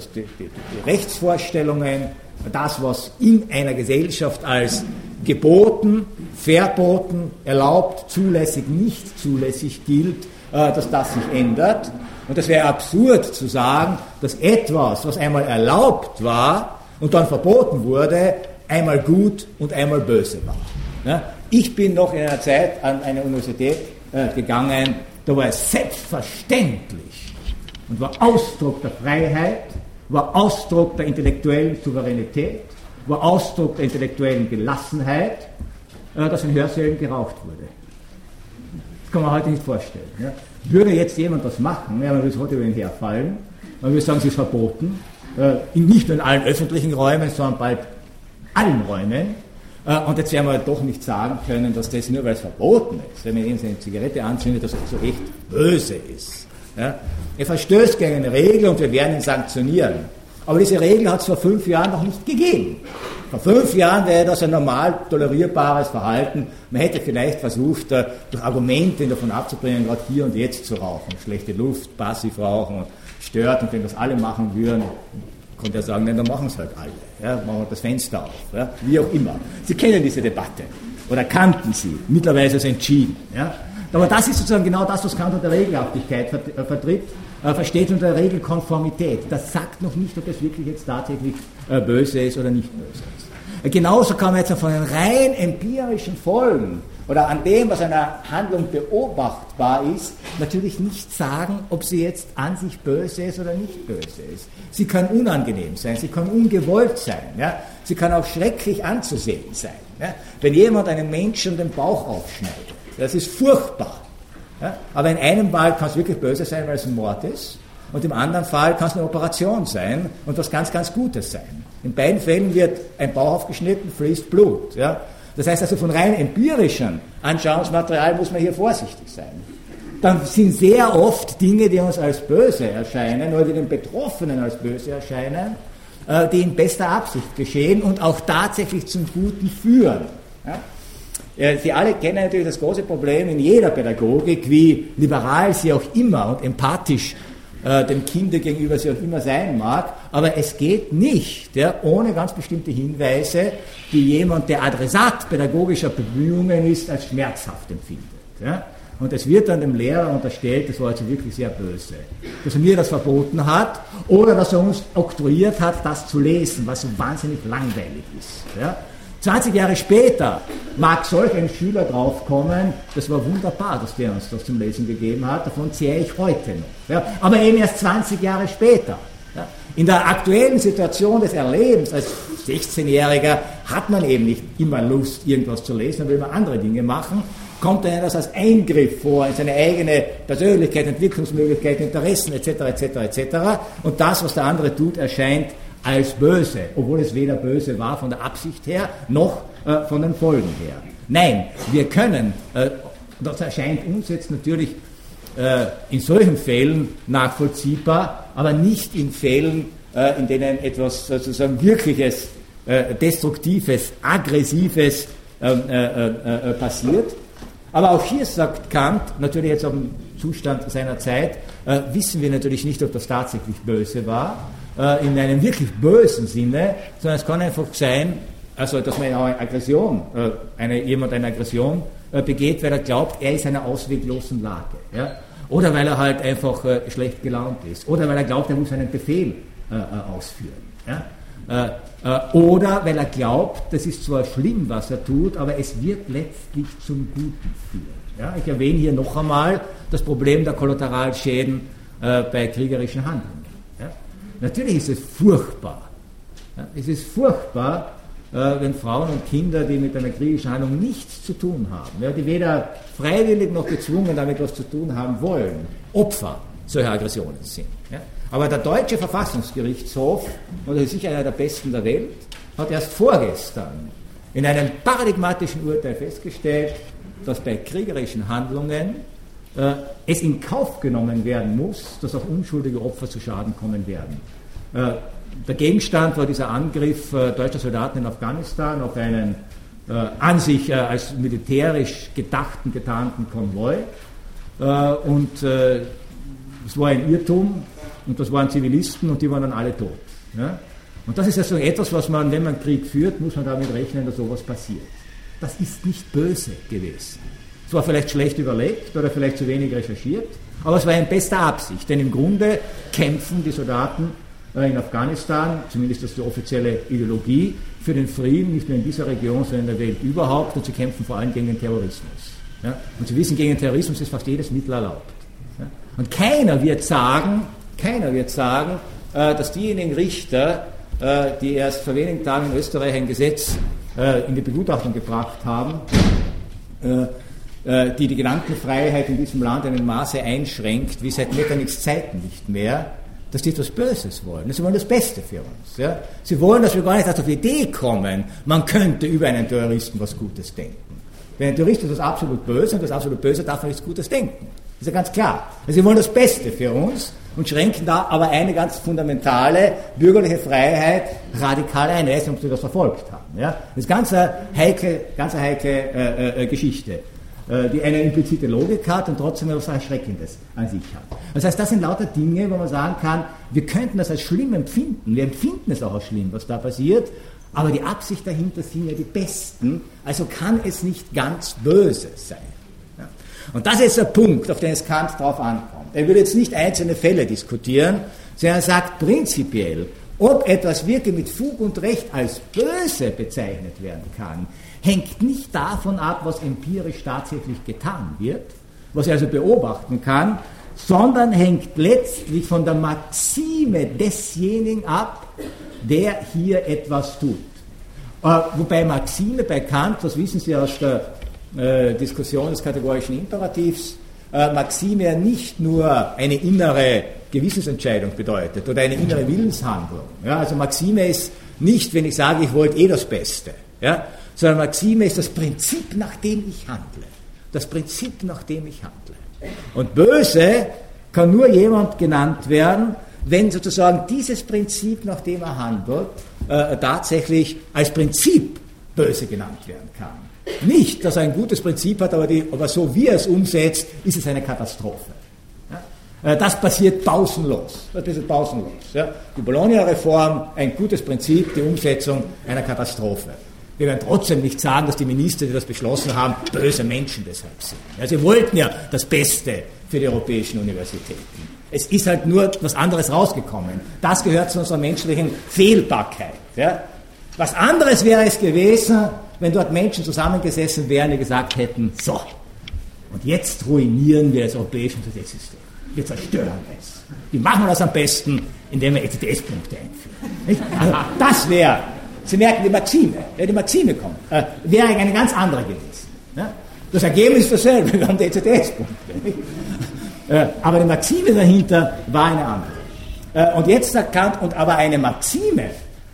Rechtsvorstellungen, das, was in einer Gesellschaft als geboten, verboten, erlaubt, zulässig, nicht zulässig gilt, dass das sich ändert. Und das wäre absurd zu sagen, dass etwas, was einmal erlaubt war und dann verboten wurde, einmal gut und einmal böse war. Ja? Ich bin noch in einer Zeit an eine Universität gegangen, da war es selbstverständlich und war Ausdruck der Freiheit, war Ausdruck der intellektuellen Souveränität, war Ausdruck der intellektuellen Gelassenheit, dass in Hörsälen geraucht wurde. Das kann man heute nicht vorstellen. Ja? Würde jetzt jemand das machen, ja, man würde es heute über ihn herfallen, man würde sagen, es ist verboten, nicht nur in allen öffentlichen Räumen, sondern bald allen Räumen. Und jetzt werden wir doch nicht sagen können, dass das nur weil es verboten ist, wenn man eben eine Zigarette anzündet, dass es so echt böse ist. Ja? Er verstößt gegen eine Regel und wir werden ihn sanktionieren. Aber diese Regel hat es vor 5 Jahren noch nicht gegeben. Vor 5 Jahren wäre das ein normal tolerierbares Verhalten. Man hätte vielleicht versucht, durch Argumente ihn davon abzubringen, gerade hier und jetzt zu rauchen. Schlechte Luft, passiv rauchen, stört. Und wenn das alle machen würden, konnte er sagen, nein, dann machen es halt alle. Ja, machen wir das Fenster auf. Ja, wie auch immer. Sie kennen diese Debatte. Oder kannten sie. Mittlerweile ist es entschieden. Ja. Aber das ist sozusagen genau das, was Kant unter Regelhaftigkeit vertritt. Versteht unter Regelkonformität. Das sagt noch nicht, ob das wirklich jetzt tatsächlich böse ist oder nicht böse ist. Genauso kann man jetzt von den rein empirischen Folgen oder an dem, was einer Handlung beobachtbar ist, natürlich nicht sagen, ob sie jetzt an sich böse ist oder nicht böse ist. Sie kann unangenehm sein, sie kann ungewollt sein, ja? Sie kann auch schrecklich anzusehen sein. Ja? Wenn jemand einem Menschen den Bauch aufschneidet, das ist furchtbar. Ja? Aber in einem Fall kann es wirklich böse sein, weil es ein Mord ist, und im anderen Fall kann es eine Operation sein und was ganz, ganz Gutes sein. In beiden Fällen wird ein Bauch aufgeschnitten, fließt Blut. Ja? Das heißt also, von rein empirischem Anschauungsmaterial muss man hier vorsichtig sein. Dann sind sehr oft Dinge, die uns als böse erscheinen oder die den Betroffenen als böse erscheinen, die in bester Absicht geschehen und auch tatsächlich zum Guten führen. Ja? Sie alle kennen natürlich das große Problem in jeder Pädagogik, wie liberal sie auch immer und empathisch dem Kinde gegenüber sie auch immer sein mag, aber es geht nicht, ja, ohne ganz bestimmte Hinweise, die jemand, der Adressat pädagogischer Bemühungen ist, als schmerzhaft empfindet. Ja. Und es wird dann dem Lehrer unterstellt, das war also wirklich sehr böse, dass er mir das verboten hat oder dass er uns oktroyiert hat, das zu lesen, was so wahnsinnig langweilig ist. Ja. 20 Jahre später mag solch ein Schüler draufkommen, das war wunderbar, dass der uns das zum Lesen gegeben hat, davon zehre ich heute noch. Ja, aber eben erst 20 Jahre später. Ja. In der aktuellen Situation des Erlebens als 16-Jähriger hat man eben nicht immer Lust, irgendwas zu lesen, dann will man andere Dinge machen, kommt einem das als Eingriff vor in seine eigene Persönlichkeit, Entwicklungsmöglichkeiten, Interessen etc. Und das, was der andere tut, erscheint als böse, obwohl es weder böse war von der Absicht her, noch von den Folgen her. Nein, wir können, das erscheint uns jetzt natürlich in solchen Fällen nachvollziehbar, aber nicht in Fällen, in denen etwas sozusagen wirkliches, destruktives, aggressives passiert. Aber auch hier sagt Kant, natürlich jetzt auf dem Zustand seiner Zeit, wissen wir natürlich nicht, ob das tatsächlich böse war, in einem wirklich bösen Sinne, sondern es kann einfach sein, also dass man eine Aggression, jemand eine Aggression begeht, weil er glaubt, er ist in einer ausweglosen Lage. Ja? Oder weil er halt einfach schlecht gelaunt ist. Oder weil er glaubt, er muss einen Befehl ausführen. Ja? Oder weil er glaubt, das ist zwar schlimm, was er tut, aber es wird letztlich zum Guten führen. Ja? Ich erwähne hier noch einmal das Problem der Kollateralschäden bei kriegerischen Handlungen. Ja? Natürlich ist es furchtbar. Ja? Es ist furchtbar, wenn Frauen und Kinder, die mit einer kriegerischen Handlung nichts zu tun haben, ja, die weder freiwillig noch gezwungen damit etwas zu tun haben wollen, Opfer solcher Aggressionen sind. Ja? Aber der deutsche Verfassungsgerichtshof, und das ist sicher einer der besten der Welt, hat erst vorgestern in einem paradigmatischen Urteil festgestellt, dass bei kriegerischen Handlungen es in Kauf genommen werden muss, dass auch unschuldige Opfer zu Schaden kommen werden. Der Gegenstand war dieser Angriff deutscher Soldaten in Afghanistan auf einen an sich als militärisch getarnten Konvoi. Und es war ein Irrtum und das waren Zivilisten und die waren dann alle tot. Ja? Und das ist also etwas, was man, wenn man Krieg führt, muss man damit rechnen, dass sowas passiert. Das ist nicht böse gewesen. Es war vielleicht schlecht überlegt oder vielleicht zu wenig recherchiert, aber es war in bester Absicht, denn im Grunde kämpfen die Soldaten in Afghanistan, zumindest das ist die offizielle Ideologie, für den Frieden, nicht nur in dieser Region, sondern in der Welt überhaupt, und sie kämpfen vor allem gegen den Terrorismus. Ja? Und Sie wissen, gegen den Terrorismus ist fast jedes Mittel erlaubt. Ja? Und keiner wird sagen, dass diejenigen Richter, die erst vor wenigen Tagen in Österreich ein Gesetz in die Begutachtung gebracht haben, die die Gedankenfreiheit in diesem Land in einem Maße einschränkt, wie seit Metternichs Zeiten nicht mehr, dass die etwas Böses wollen. Sie wollen das Beste für uns. Ja? Sie wollen, dass wir gar nicht auf die Idee kommen, man könnte über einen Terroristen was Gutes denken. Wenn ein Terrorist ist das absolut Böse und das absolut Böse darf man nichts Gutes denken. Das ist ja ganz klar. Also sie wollen das Beste für uns und schränken da aber eine ganz fundamentale bürgerliche Freiheit radikal ein. Ich weiß nicht, ob Sie das verfolgt haben. Ja? Das ist ganz eine heikle Geschichte, die eine implizite Logik hat und trotzdem etwas Erschreckendes an sich hat. Das heißt, das sind lauter Dinge, wo man sagen kann, wir könnten das als schlimm empfinden. Wir empfinden es auch als schlimm, was da passiert, aber die Absicht dahinter sind ja die besten, also kann es nicht ganz böse sein. Ja. Und das ist der Punkt, auf den es Kant drauf ankommt. Er will jetzt nicht einzelne Fälle diskutieren, sondern er sagt prinzipiell, ob etwas wirklich mit Fug und Recht als böse bezeichnet werden kann, hängt nicht davon ab, was empirisch tatsächlich getan wird, was er also beobachten kann, sondern hängt letztlich von der Maxime desjenigen ab, der hier etwas tut. Wobei Maxime bei Kant, das wissen Sie aus der Diskussion des kategorischen Imperativs, Maxime ja nicht nur eine innere Gewissensentscheidung bedeutet oder eine innere Willenshandlung. Ja, also Maxime ist nicht, wenn ich sage, ich wollte das Beste, ja, sondern Maxime ist das Prinzip, nach dem ich handle. Das Prinzip, nach dem ich handle. Und böse kann nur jemand genannt werden, wenn sozusagen dieses Prinzip, nach dem er handelt, tatsächlich als Prinzip böse genannt werden kann. Nicht, dass er ein gutes Prinzip hat, aber so wie er es umsetzt, ist es eine Katastrophe. Ja? Das passiert pausenlos. Ja. Die Bologna-Reform, ein gutes Prinzip, die Umsetzung einer Katastrophe. Wir werden trotzdem nicht sagen, dass die Minister, die das beschlossen haben, böse Menschen deshalb sind. Ja, sie wollten ja das Beste für die europäischen Universitäten. Es ist halt nur was anderes rausgekommen. Das gehört zu unserer menschlichen Fehlbarkeit. Ja. Was anderes wäre es gewesen, wenn dort Menschen zusammengesessen wären, die gesagt hätten, so, und jetzt ruinieren wir das europäische Universitätssystem. Wir zerstören es. Wie machen wir das am besten? Indem wir ECTS-Punkte einführen. Nicht? Also das wäre, Sie merken die Maxime kommt, wäre eine ganz andere gewesen. Ja? Das Ergebnis ist dasselbe, wir haben die ECTS-Punkte. Aber die Maxime dahinter war eine andere. Und jetzt sagt Kant, aber eine Maxime,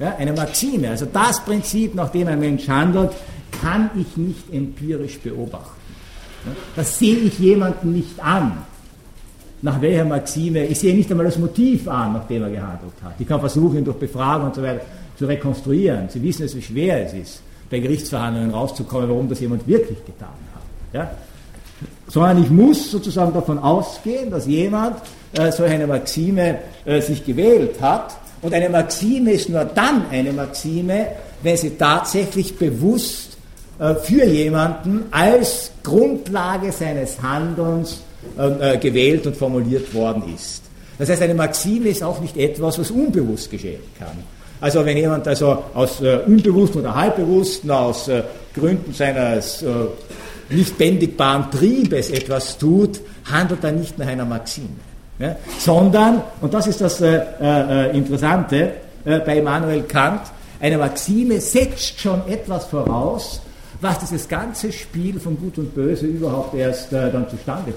also das Prinzip, nach dem ein Mensch handelt, kann ich nicht empirisch beobachten. Das sehe ich jemanden nicht an. Nach welcher Maxime, ich sehe nicht einmal das Motiv an, nach dem er gehandelt hat. Ich kann versuchen, ihn durch Befragung und so weiter zu rekonstruieren. Sie wissen es, wie schwer es ist, bei Gerichtsverhandlungen rauszukommen, warum das jemand wirklich getan hat. Ja? Sondern ich muss sozusagen davon ausgehen, dass jemand solch eine Maxime sich gewählt hat. Und eine Maxime ist nur dann eine Maxime, wenn sie tatsächlich bewusst für jemanden als Grundlage seines Handelns gewählt und formuliert worden ist. Das heißt, eine Maxime ist auch nicht etwas, was unbewusst geschehen kann. Also wenn jemand also aus unbewussten oder halbbewussten, aus Gründen seines nicht bändigbaren Triebes etwas tut, handelt er nicht nach einer Maxime. Ja? Sondern, und das ist das Interessante bei Immanuel Kant, eine Maxime setzt schon etwas voraus, was dieses ganze Spiel von Gut und Böse überhaupt erst dann zustande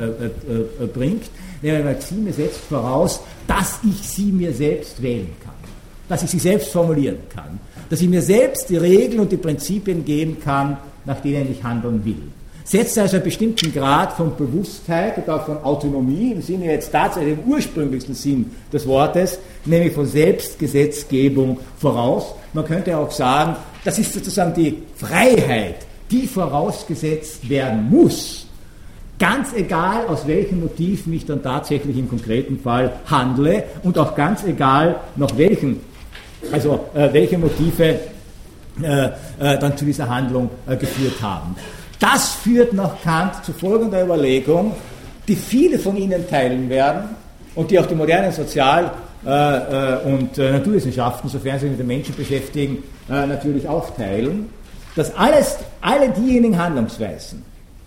bringt. Eine Maxime setzt voraus, dass ich sie mir selbst wählen kann, dass ich sie selbst formulieren kann, dass ich mir selbst die Regeln und die Prinzipien geben kann, nach denen ich handeln will. Setzt also einen bestimmten Grad von Bewusstheit und auch von Autonomie, im Sinne jetzt tatsächlich im ursprünglichsten Sinn des Wortes, nämlich von Selbstgesetzgebung voraus. Man könnte auch sagen, das ist sozusagen die Freiheit, die vorausgesetzt werden muss, ganz egal, aus welchen Motiven ich dann tatsächlich im konkreten Fall handle und auch ganz egal, nach welchen, also welche Motive dann zu dieser Handlung geführt haben. Das führt nach Kant zu folgender Überlegung, die viele von Ihnen teilen werden und die auch die modernen Sozial- und Naturwissenschaften, sofern sie sich mit den Menschen beschäftigen, natürlich auch teilen, dass alle diejenigen Handlungsweisen,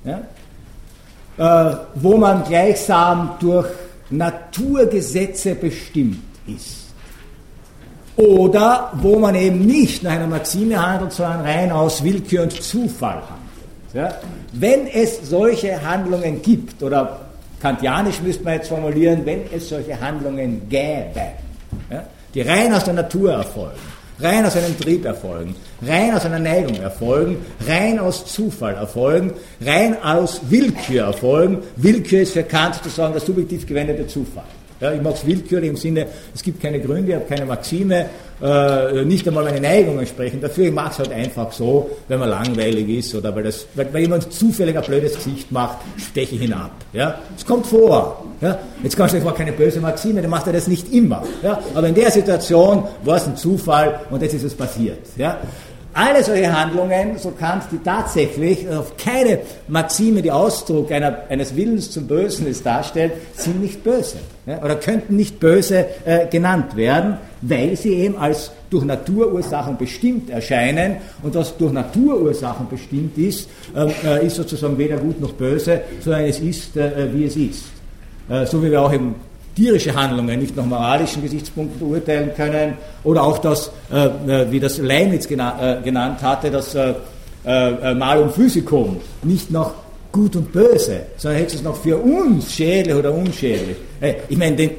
ja, wo man gleichsam durch Naturgesetze bestimmt ist, oder wo man eben nicht nach einer Maxime handelt, sondern rein aus Willkür und Zufall handelt. Ja? Wenn es solche Handlungen gibt, oder kantianisch müsste man jetzt formulieren, wenn es solche Handlungen gäbe, ja, die rein aus der Natur erfolgen, rein aus einem Trieb erfolgen, rein aus einer Neigung erfolgen, rein aus Zufall erfolgen, rein aus Willkür erfolgen. Willkür ist für Kant sozusagen der subjektiv gewendete Zufall. Ja, ich mache es willkürlich im Sinne, es gibt keine Gründe, ich habe keine Maxime, nicht einmal meine Neigungen sprechen dafür, ich mache es halt einfach so, wenn man langweilig ist oder weil jemand zufällig ein blödes Gesicht macht, steche ich ihn ab. Ja? Das kommt vor. Ja? Jetzt kannst du sagen, es war keine böse Maxime, dann macht er das nicht immer. Ja? Aber in der Situation war es ein Zufall und jetzt ist es passiert. Ja? Alle solche Handlungen, so Kant, die tatsächlich auf keine Maxime, die Ausdruck eines Willens zum Bösen ist, darstellt, sind nicht böse. Ja, oder könnten nicht böse genannt werden, weil sie eben als durch Naturursachen bestimmt erscheinen. Und was durch Naturursachen bestimmt ist, ist sozusagen weder gut noch böse, sondern es ist, wie es ist. So wie wir auch eben tierische Handlungen nicht nach moralischen Gesichtspunkten beurteilen können, oder auch das, wie das Leibniz genannt hatte, das Malum Physicum, nicht nach Gut und Böse, sondern hätte es noch für uns schädlich oder unschädlich. Ich meine, den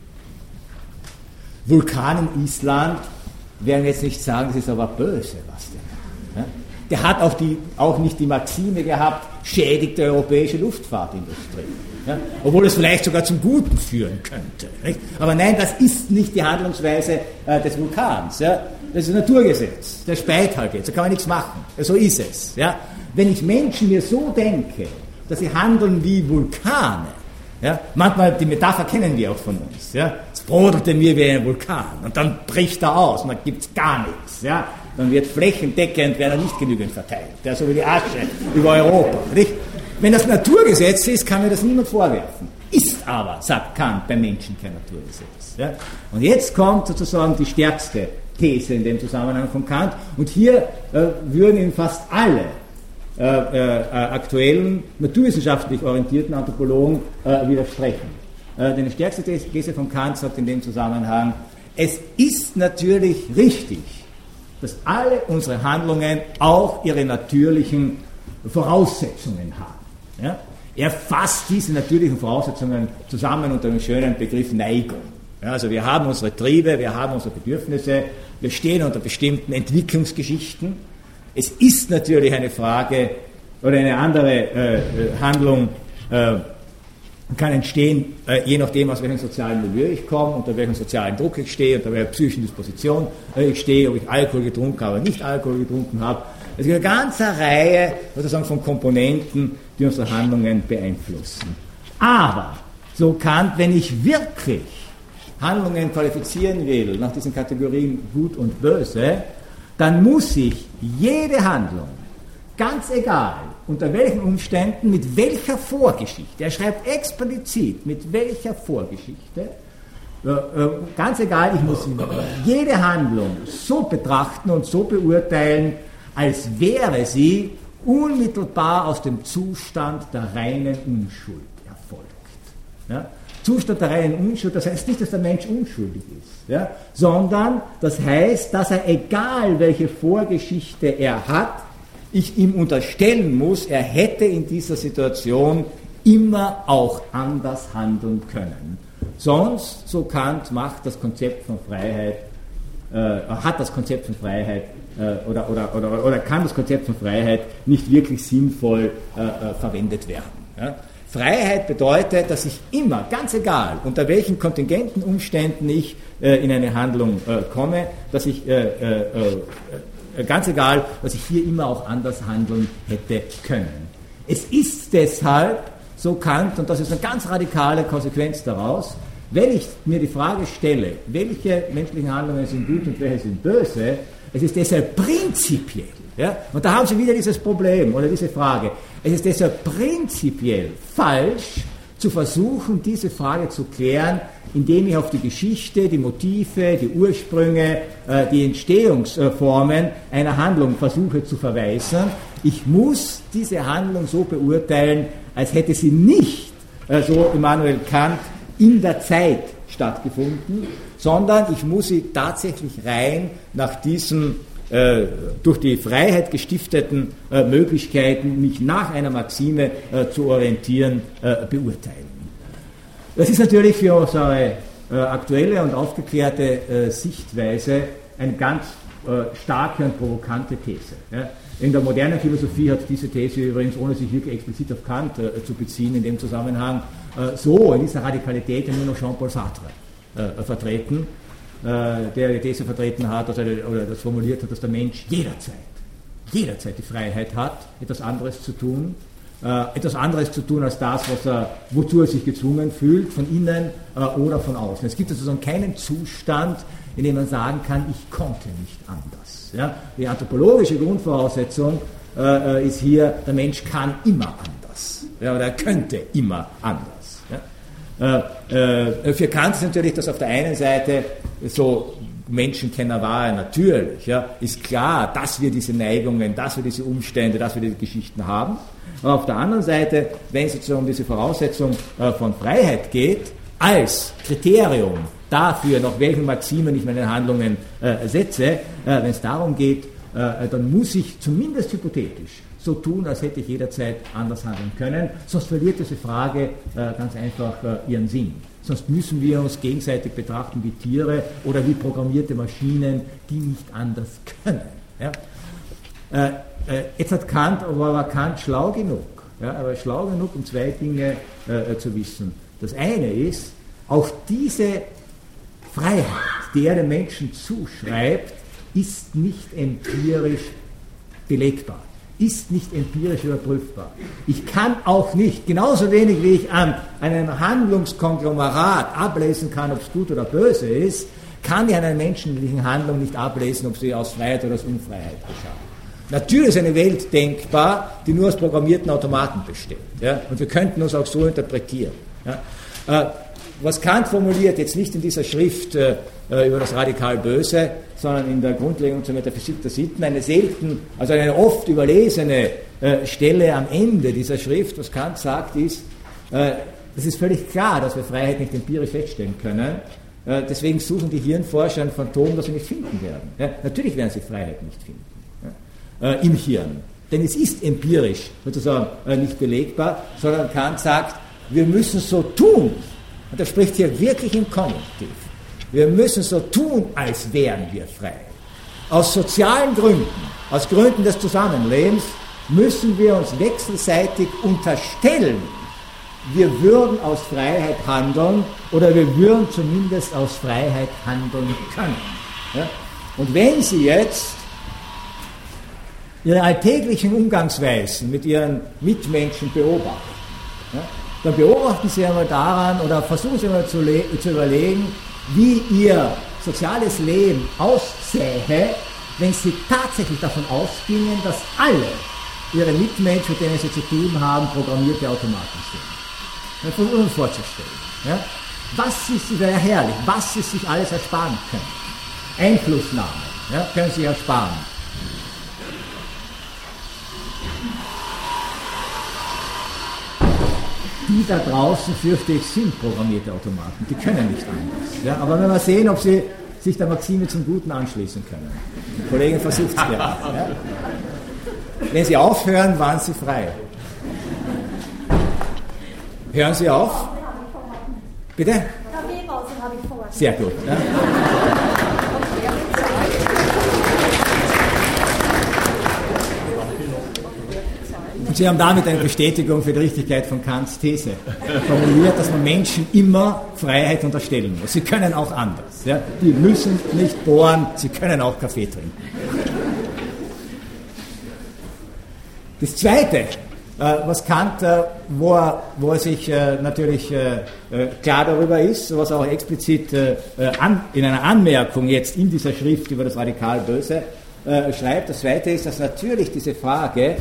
Vulkan in Island werden wir jetzt nicht sagen, das ist aber böse, was der hat. Der hat auch nicht die Maxime gehabt, schädigt die europäische Luftfahrtindustrie. Ja, obwohl es vielleicht sogar zum Guten führen könnte. Nicht? Aber nein, das ist nicht die Handlungsweise des Vulkans. Ja? Das ist ein Naturgesetz. Der speit halt jetzt, da kann man nichts machen. So ist es. Ja? Wenn ich Menschen mir so denke, dass sie handeln wie Vulkane, Ja? Manchmal, die Metapher kennen wir auch von uns. Ja? Es brodelte mir wie ein Vulkan und dann bricht er aus und dann gibt es gar nichts. Ja? Dann wird flächendeckend, werden nicht genügend verteilt. Ja? So wie die Asche über Europa. Nicht? Wenn das Naturgesetz ist, kann mir das niemand vorwerfen. Ist aber, sagt Kant, beim Menschen kein Naturgesetz. Ja? Und jetzt kommt sozusagen die stärkste These in dem Zusammenhang von Kant. Und hier würden ihm fast alle aktuellen, naturwissenschaftlich orientierten Anthropologen widersprechen. Denn die stärkste These von Kant sagt in dem Zusammenhang, es ist natürlich richtig, dass alle unsere Handlungen auch ihre natürlichen Voraussetzungen haben. Ja? Er fasst diese natürlichen Voraussetzungen zusammen unter dem schönen Begriff Neigung. Ja, also wir haben unsere Triebe, wir haben unsere Bedürfnisse, wir stehen unter bestimmten Entwicklungsgeschichten. Es ist natürlich eine Frage oder eine andere Handlung kann entstehen, je nachdem, aus welchem sozialen Milieu ich komme, unter welchem sozialen Druck ich stehe, unter welcher psychischen Disposition ich stehe, ob ich Alkohol getrunken habe oder nicht Alkohol getrunken habe. Es gibt eine ganze Reihe sozusagen von Komponenten, die unsere Handlungen beeinflussen. Aber, so Kant, wenn ich wirklich Handlungen qualifizieren will nach diesen Kategorien Gut und Böse, dann muss ich jede Handlung, ganz egal unter welchen Umständen, mit welcher Vorgeschichte, er schreibt explizit, mit welcher Vorgeschichte, ganz egal, ich muss jede Handlung so betrachten und so beurteilen, als wäre sie unmittelbar aus dem Zustand der reinen Unschuld erfolgt. Ja? Zustand der reinen Unschuld, das heißt nicht, dass der Mensch unschuldig ist, ja? Sondern das heißt, dass er, egal welche Vorgeschichte er hat, ich ihm unterstellen muss, er hätte in dieser Situation immer auch anders handeln können. Sonst, so Kant, macht das Konzept von Freiheit, hat das Konzept von Freiheit oder kann das Konzept von Freiheit nicht wirklich sinnvoll verwendet werden. Ja? Freiheit bedeutet, dass ich immer, ganz egal, unter welchen kontingenten Umständen ich in eine Handlung komme, dass ich ganz egal, dass ich hier immer auch anders handeln hätte können. Es ist deshalb, so Kant, und das ist eine ganz radikale Konsequenz daraus, wenn ich mir die Frage stelle, welche menschlichen Handlungen sind gut und welche sind böse, es ist deshalb prinzipiell, ja, und da haben Sie wieder dieses Problem oder diese Frage, es ist deshalb prinzipiell falsch, zu versuchen, diese Frage zu klären, indem ich auf die Geschichte, die Motive, die Ursprünge, die Entstehungsformen einer Handlung versuche zu verweisen. Ich muss diese Handlung so beurteilen, als hätte sie nicht, so Immanuel Kant, in der Zeit stattgefunden, sondern ich muss sie tatsächlich rein nach diesen durch die Freiheit gestifteten Möglichkeiten, mich nach einer Maxime zu orientieren, beurteilen. Das ist natürlich für unsere aktuelle und aufgeklärte Sichtweise eine ganz starke und provokante These. Ja. In der modernen Philosophie hat diese These übrigens, ohne sich wirklich explizit auf Kant zu beziehen, in dem Zusammenhang so in dieser Radikalität nur noch Jean-Paul Sartre vertreten, der die These vertreten hat, oder das formuliert hat, dass der Mensch jederzeit die Freiheit hat, etwas anderes zu tun als das, wozu er sich gezwungen fühlt, von innen oder von außen. Es gibt sozusagen keinen Zustand, in dem man sagen kann, ich konnte nicht anders. Ja? Die anthropologische Grundvoraussetzung ist hier, der Mensch kann immer anders. Ja, oder er könnte immer anders. Ja? Für Kant ist natürlich das auf der einen Seite so Menschenkenner war er natürlich, ja, ist klar, dass wir diese Neigungen, dass wir diese Umstände, dass wir diese Geschichten haben. Aber auf der anderen Seite, wenn es sozusagen um diese Voraussetzung von Freiheit geht, als Kriterium dafür, nach welchen Maximen ich meine Handlungen setze, wenn es darum geht, dann muss ich zumindest hypothetisch so tun, als hätte ich jederzeit anders handeln können, sonst verliert diese Frage ganz einfach ihren Sinn. Sonst müssen wir uns gegenseitig betrachten wie Tiere oder wie programmierte Maschinen, die nicht anders können. Ja? Jetzt hat Kant, war Kant schlau genug, ja, aber schlau genug, um zwei Dinge zu wissen. Das eine ist, auch diese Freiheit, die er den Menschen zuschreibt, ist nicht empirisch belegbar, ist nicht empirisch überprüfbar. Ich kann auch nicht, genauso wenig wie ich an einem Handlungskonglomerat ablesen kann, ob es gut oder böse ist, kann ich an einer menschlichen Handlung nicht ablesen, ob sie aus Freiheit oder aus Unfreiheit geschah. Natürlich ist eine Welt denkbar, die nur aus programmierten Automaten besteht. Ja? Und wir könnten uns auch so interpretieren. Ja? Was Kant formuliert, jetzt nicht in dieser Schrift über das radikal Böse, sondern in der Grundlegung zur Metaphysik der Sitten, eine oft überlesene Stelle am Ende dieser Schrift, was Kant sagt, ist, es ist völlig klar, dass wir Freiheit nicht empirisch feststellen können. Deswegen suchen die Hirnforscher ein Phantom, das sie nicht finden werden. Ja? Natürlich werden sie Freiheit nicht finden. Ja? Im Hirn. Denn es ist empirisch sozusagen nicht belegbar, sondern Kant sagt, wir müssen so tun, und er spricht hier wirklich im Konjunktiv, wir müssen so tun, als wären wir frei. Aus sozialen Gründen, aus Gründen des Zusammenlebens, müssen wir uns wechselseitig unterstellen, wir würden aus Freiheit handeln oder wir würden zumindest aus Freiheit handeln können. Ja? Und wenn Sie jetzt Ihre alltäglichen Umgangsweisen mit Ihren Mitmenschen beobachten, ja, dann beobachten Sie einmal daran oder versuchen Sie einmal zu überlegen, wie Ihr soziales Leben aussähe, wenn Sie tatsächlich davon ausgingen, dass alle Ihre Mitmenschen, mit denen Sie zu tun haben, programmierte Automaten sind. Das versuchen uns vorzustellen. Ja? Was ist, wäre herrlich, was Sie sich alles ersparen können. Einflussnahme, ja, können Sie ersparen. Die da draußen, fürchte ich, sind programmierte Automaten. Die können nicht anders. Ja, aber wenn wir sehen, ob sie sich der Maxime zum Guten anschließen können. Die Kollegin versucht es gerade. Ja. Wenn Sie aufhören, waren Sie frei. Hören Sie auf? Bitte? Kaffeepause habe ich vor. Sehr gut. Ja. Und Sie haben damit eine Bestätigung für die Richtigkeit von Kants These formuliert, dass man Menschen immer Freiheit unterstellen muss. Sie können auch anders. Ja? Die müssen nicht bohren, sie können auch Kaffee trinken. Das Zweite, was Kant, wo er sich natürlich klar darüber ist, was er auch explizit in einer Anmerkung jetzt in dieser Schrift über das radikal Böse schreibt, das Zweite ist, dass natürlich diese Frage,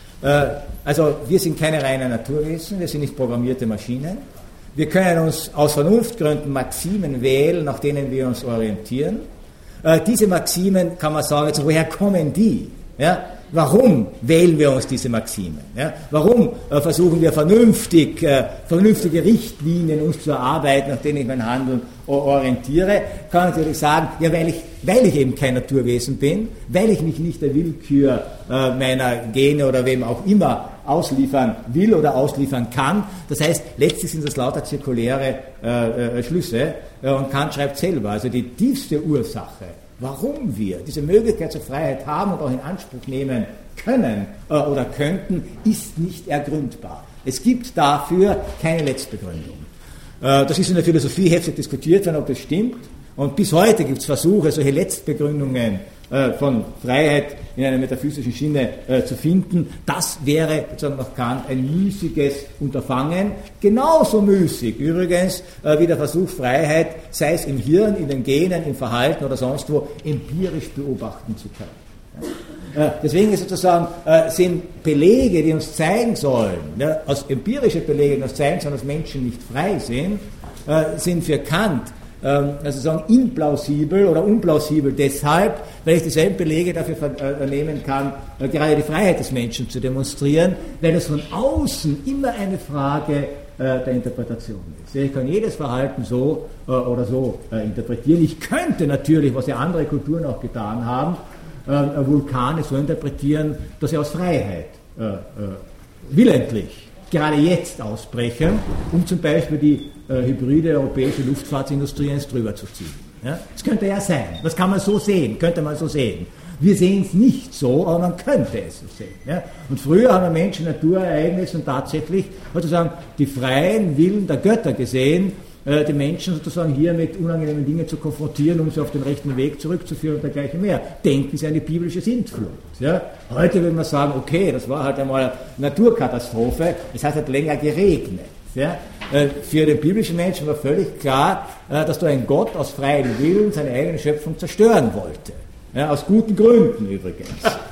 also wir sind keine reinen Naturwesen, wir sind nicht programmierte Maschinen. Wir können uns aus Vernunftgründen Maximen wählen, nach denen wir uns orientieren. Diese Maximen, kann man sagen, also woher kommen die? Ja? Warum wählen wir uns diese Maximen? Ja? Warum versuchen wir vernünftige Richtlinien uns zu erarbeiten, nach denen ich mein Handeln orientiere? Kann ich natürlich sagen, ja, weil ich eben kein Naturwesen bin, weil ich mich nicht der Willkür meiner Gene oder wem auch immer ausliefern will oder ausliefern kann. Das heißt, letztlich sind das lauter zirkuläre Schlüsse. Und Kant schreibt selber, also die tiefste Ursache, warum wir diese Möglichkeit zur Freiheit haben und auch in Anspruch nehmen können oder könnten, ist nicht ergründbar. Es gibt dafür keine Letztbegründung. Das ist in der Philosophie heftig diskutiert worden, ob das stimmt. Und bis heute gibt es Versuche, solche Letztbegründungen von Freiheit in einer metaphysischen Schiene zu finden. Das wäre sozusagen nach Kant ein müßiges Unterfangen. Genauso müßig übrigens wie der Versuch, Freiheit, sei es im Hirn, in den Genen, im Verhalten oder sonst wo, empirisch beobachten zu können. Deswegen ist sozusagen, sind Belege, die uns zeigen sollen, ja, als empirische Belege, die uns zeigen sollen, dass Menschen nicht frei sind für Kant also sagen, implausibel oder unplausibel deshalb, weil ich dieselben Belege dafür nehmen kann, gerade die Freiheit des Menschen zu demonstrieren, weil es von außen immer eine Frage der Interpretation ist. Ich kann jedes Verhalten so oder so interpretieren. Ich könnte natürlich, was ja andere Kulturen auch getan haben, Vulkane so interpretieren, dass sie aus Freiheit willentlich gerade jetzt ausbrechen, um zum Beispiel die hybride europäische Luftfahrtindustrie eins drüber zu ziehen. Ja? Das könnte ja sein. Das kann man so sehen, könnte man so sehen. Wir sehen es nicht so, aber man könnte es so sehen. Ja? Und früher haben Menschen Naturereignisse und tatsächlich sozusagen die freien Willen der Götter gesehen, die Menschen sozusagen hier mit unangenehmen Dingen zu konfrontieren, um sie auf den rechten Weg zurückzuführen und dergleichen mehr. Denken Sie an die biblische Sintflut. Ja? Heute würde man sagen, okay, das war halt einmal eine Naturkatastrophe, es hat halt länger geregnet. Ja? Für den biblischen Menschen war völlig klar, dass da ein Gott aus freiem Willen seine eigene Schöpfung zerstören wollte. Ja, aus guten Gründen übrigens.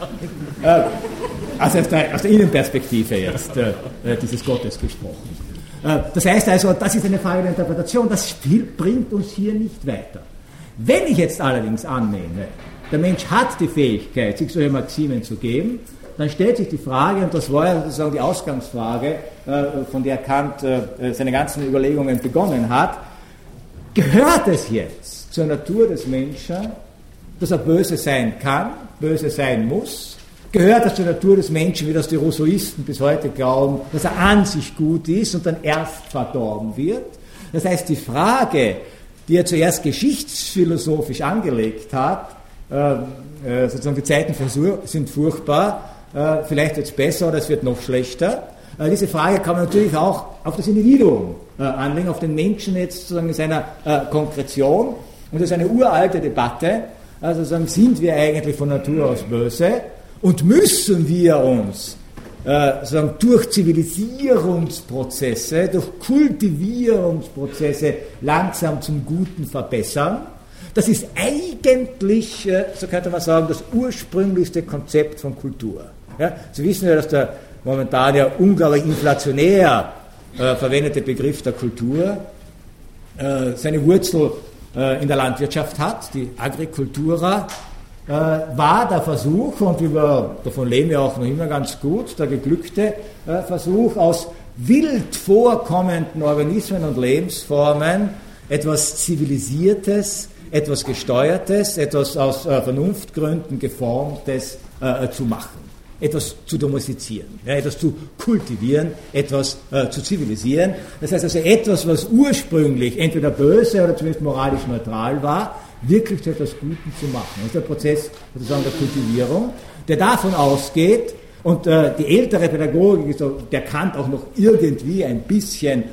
Also aus der Innenperspektive jetzt dieses Gottes gesprochen. Das heißt also, das ist eine Frage der Interpretation, das bringt uns hier nicht weiter. Wenn ich jetzt allerdings annehme, der Mensch hat die Fähigkeit, sich solche Maximen zu geben, dann stellt sich die Frage, und das war ja sozusagen die Ausgangsfrage, von der Kant seine ganzen Überlegungen begonnen hat, gehört es jetzt zur Natur des Menschen, dass er böse sein kann, böse sein muss? Gehört das zur Natur des Menschen, wie das die Rousseauisten bis heute glauben, dass er an sich gut ist und dann erst verdorben wird? Das heißt, die Frage, die er zuerst geschichtsphilosophisch angelegt hat, sozusagen die Zeiten sind furchtbar, vielleicht wird es besser oder es wird noch schlechter. Diese Frage kann man natürlich auch auf das Individuum anlegen, auf den Menschen jetzt sozusagen in seiner Konkretion. Und das ist eine uralte Debatte. Also sagen, sind wir eigentlich von Natur aus böse und müssen wir uns sozusagen durch Zivilisierungsprozesse, durch Kultivierungsprozesse langsam zum Guten verbessern? Das ist eigentlich, so könnte man sagen, das ursprünglichste Konzept von Kultur. Ja? Sie wissen ja, dass der momentan ja unglaublich inflationär verwendete Begriff der Kultur seine Wurzel in der Landwirtschaft hat. Die Agricultura war der Versuch, und davon leben wir auch noch immer ganz gut, der geglückte Versuch, aus wild vorkommenden Organismen und Lebensformen etwas Zivilisiertes, etwas Gesteuertes, etwas aus Vernunftgründen Geformtes zu machen. Etwas zu domestizieren, ja, etwas zu kultivieren, etwas zu zivilisieren. Das heißt also etwas, was ursprünglich entweder böse oder zumindest moralisch neutral war, wirklich zu etwas Guten zu machen. Das ist der Prozess sozusagen der Kultivierung, der davon ausgeht, und die ältere Pädagogik, der Kant auch noch irgendwie ein bisschen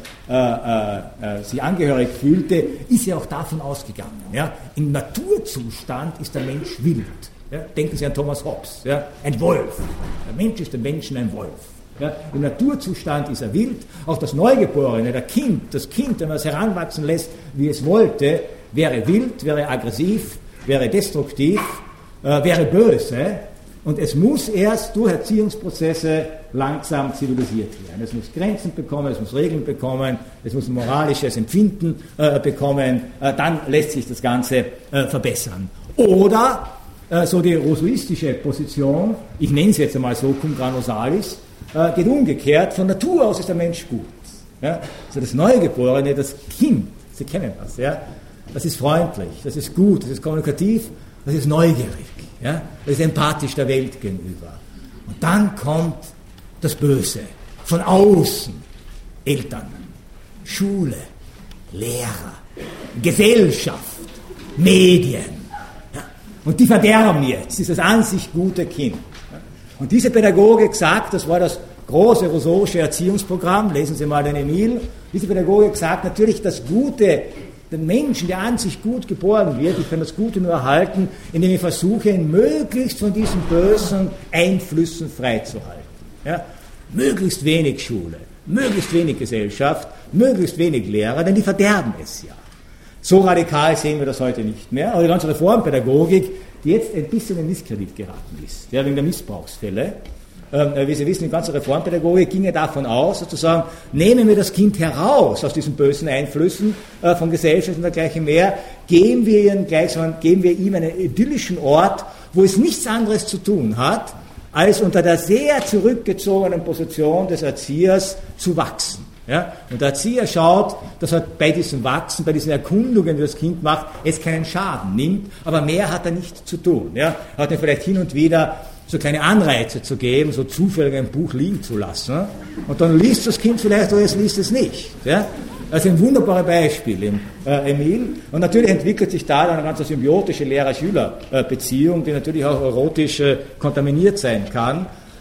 sie angehörig fühlte, ist ja auch davon ausgegangen. Ja? Im Naturzustand ist der Mensch wild. Ja, denken Sie an Thomas Hobbes, ja, ein Wolf. Der Mensch ist dem Menschen ein Wolf. Ja, im Naturzustand ist er wild. Auch das Neugeborene, das Kind, wenn man es heranwachsen lässt, wie es wollte, wäre wild, wäre aggressiv, wäre destruktiv, wäre böse. Und es muss erst durch Erziehungsprozesse langsam zivilisiert werden. Es muss Grenzen bekommen, es muss Regeln bekommen, es muss ein moralisches Empfinden bekommen. Dann lässt sich das Ganze verbessern. Oder so die rousseauistische Position, ich nenne es jetzt einmal so, cum grano salis, geht umgekehrt, von Natur aus ist der Mensch gut. Ja? Also das Neugeborene, das Kind, Sie kennen das, ja? Das ist freundlich, das ist gut, das ist kommunikativ, das ist neugierig, ja? Das ist empathisch der Welt gegenüber. Und dann kommt das Böse, von außen, Eltern, Schule, Lehrer, Gesellschaft, Medien. Und die verderben jetzt dieses an sich gute Kind. Und diese Pädagogik sagt, das war das große rousseauische Erziehungsprogramm, lesen Sie mal den Emil, diese Pädagogik sagt natürlich, das Gute, den Menschen, der an sich gut geboren wird, ich kann das Gute nur erhalten, indem ich versuche, ihn möglichst von diesen bösen Einflüssen freizuhalten. Ja? Möglichst wenig Schule, möglichst wenig Gesellschaft, möglichst wenig Lehrer, denn die verderben es ja. So radikal sehen wir das heute nicht mehr. Aber die ganze Reformpädagogik, die jetzt ein bisschen in Misskredit geraten ist, ja, wegen der Missbrauchsfälle. Wie Sie wissen, die ganze Reformpädagogik ging ja davon aus, sozusagen, nehmen wir das Kind heraus aus diesen bösen Einflüssen von Gesellschaft und dergleichen mehr, geben wir ihm einen idyllischen Ort, wo es nichts anderes zu tun hat, als unter der sehr zurückgezogenen Position des Erziehers zu wachsen. Ja? Und der Erzieher schaut, dass er bei diesem Wachsen, bei diesen Erkundungen, die das Kind macht, es keinen Schaden nimmt, aber mehr hat er nicht zu tun. Ja? Er hat ihm vielleicht hin und wieder so kleine Anreize zu geben, so zufällig ein Buch liegen zu lassen. Und dann liest das Kind vielleicht oder es liest es nicht. Ja? Also ein wunderbares Beispiel im Emil. Und natürlich entwickelt sich da dann eine ganz symbiotische Lehrer-Schüler-Beziehung, die natürlich auch erotisch kontaminiert sein kann,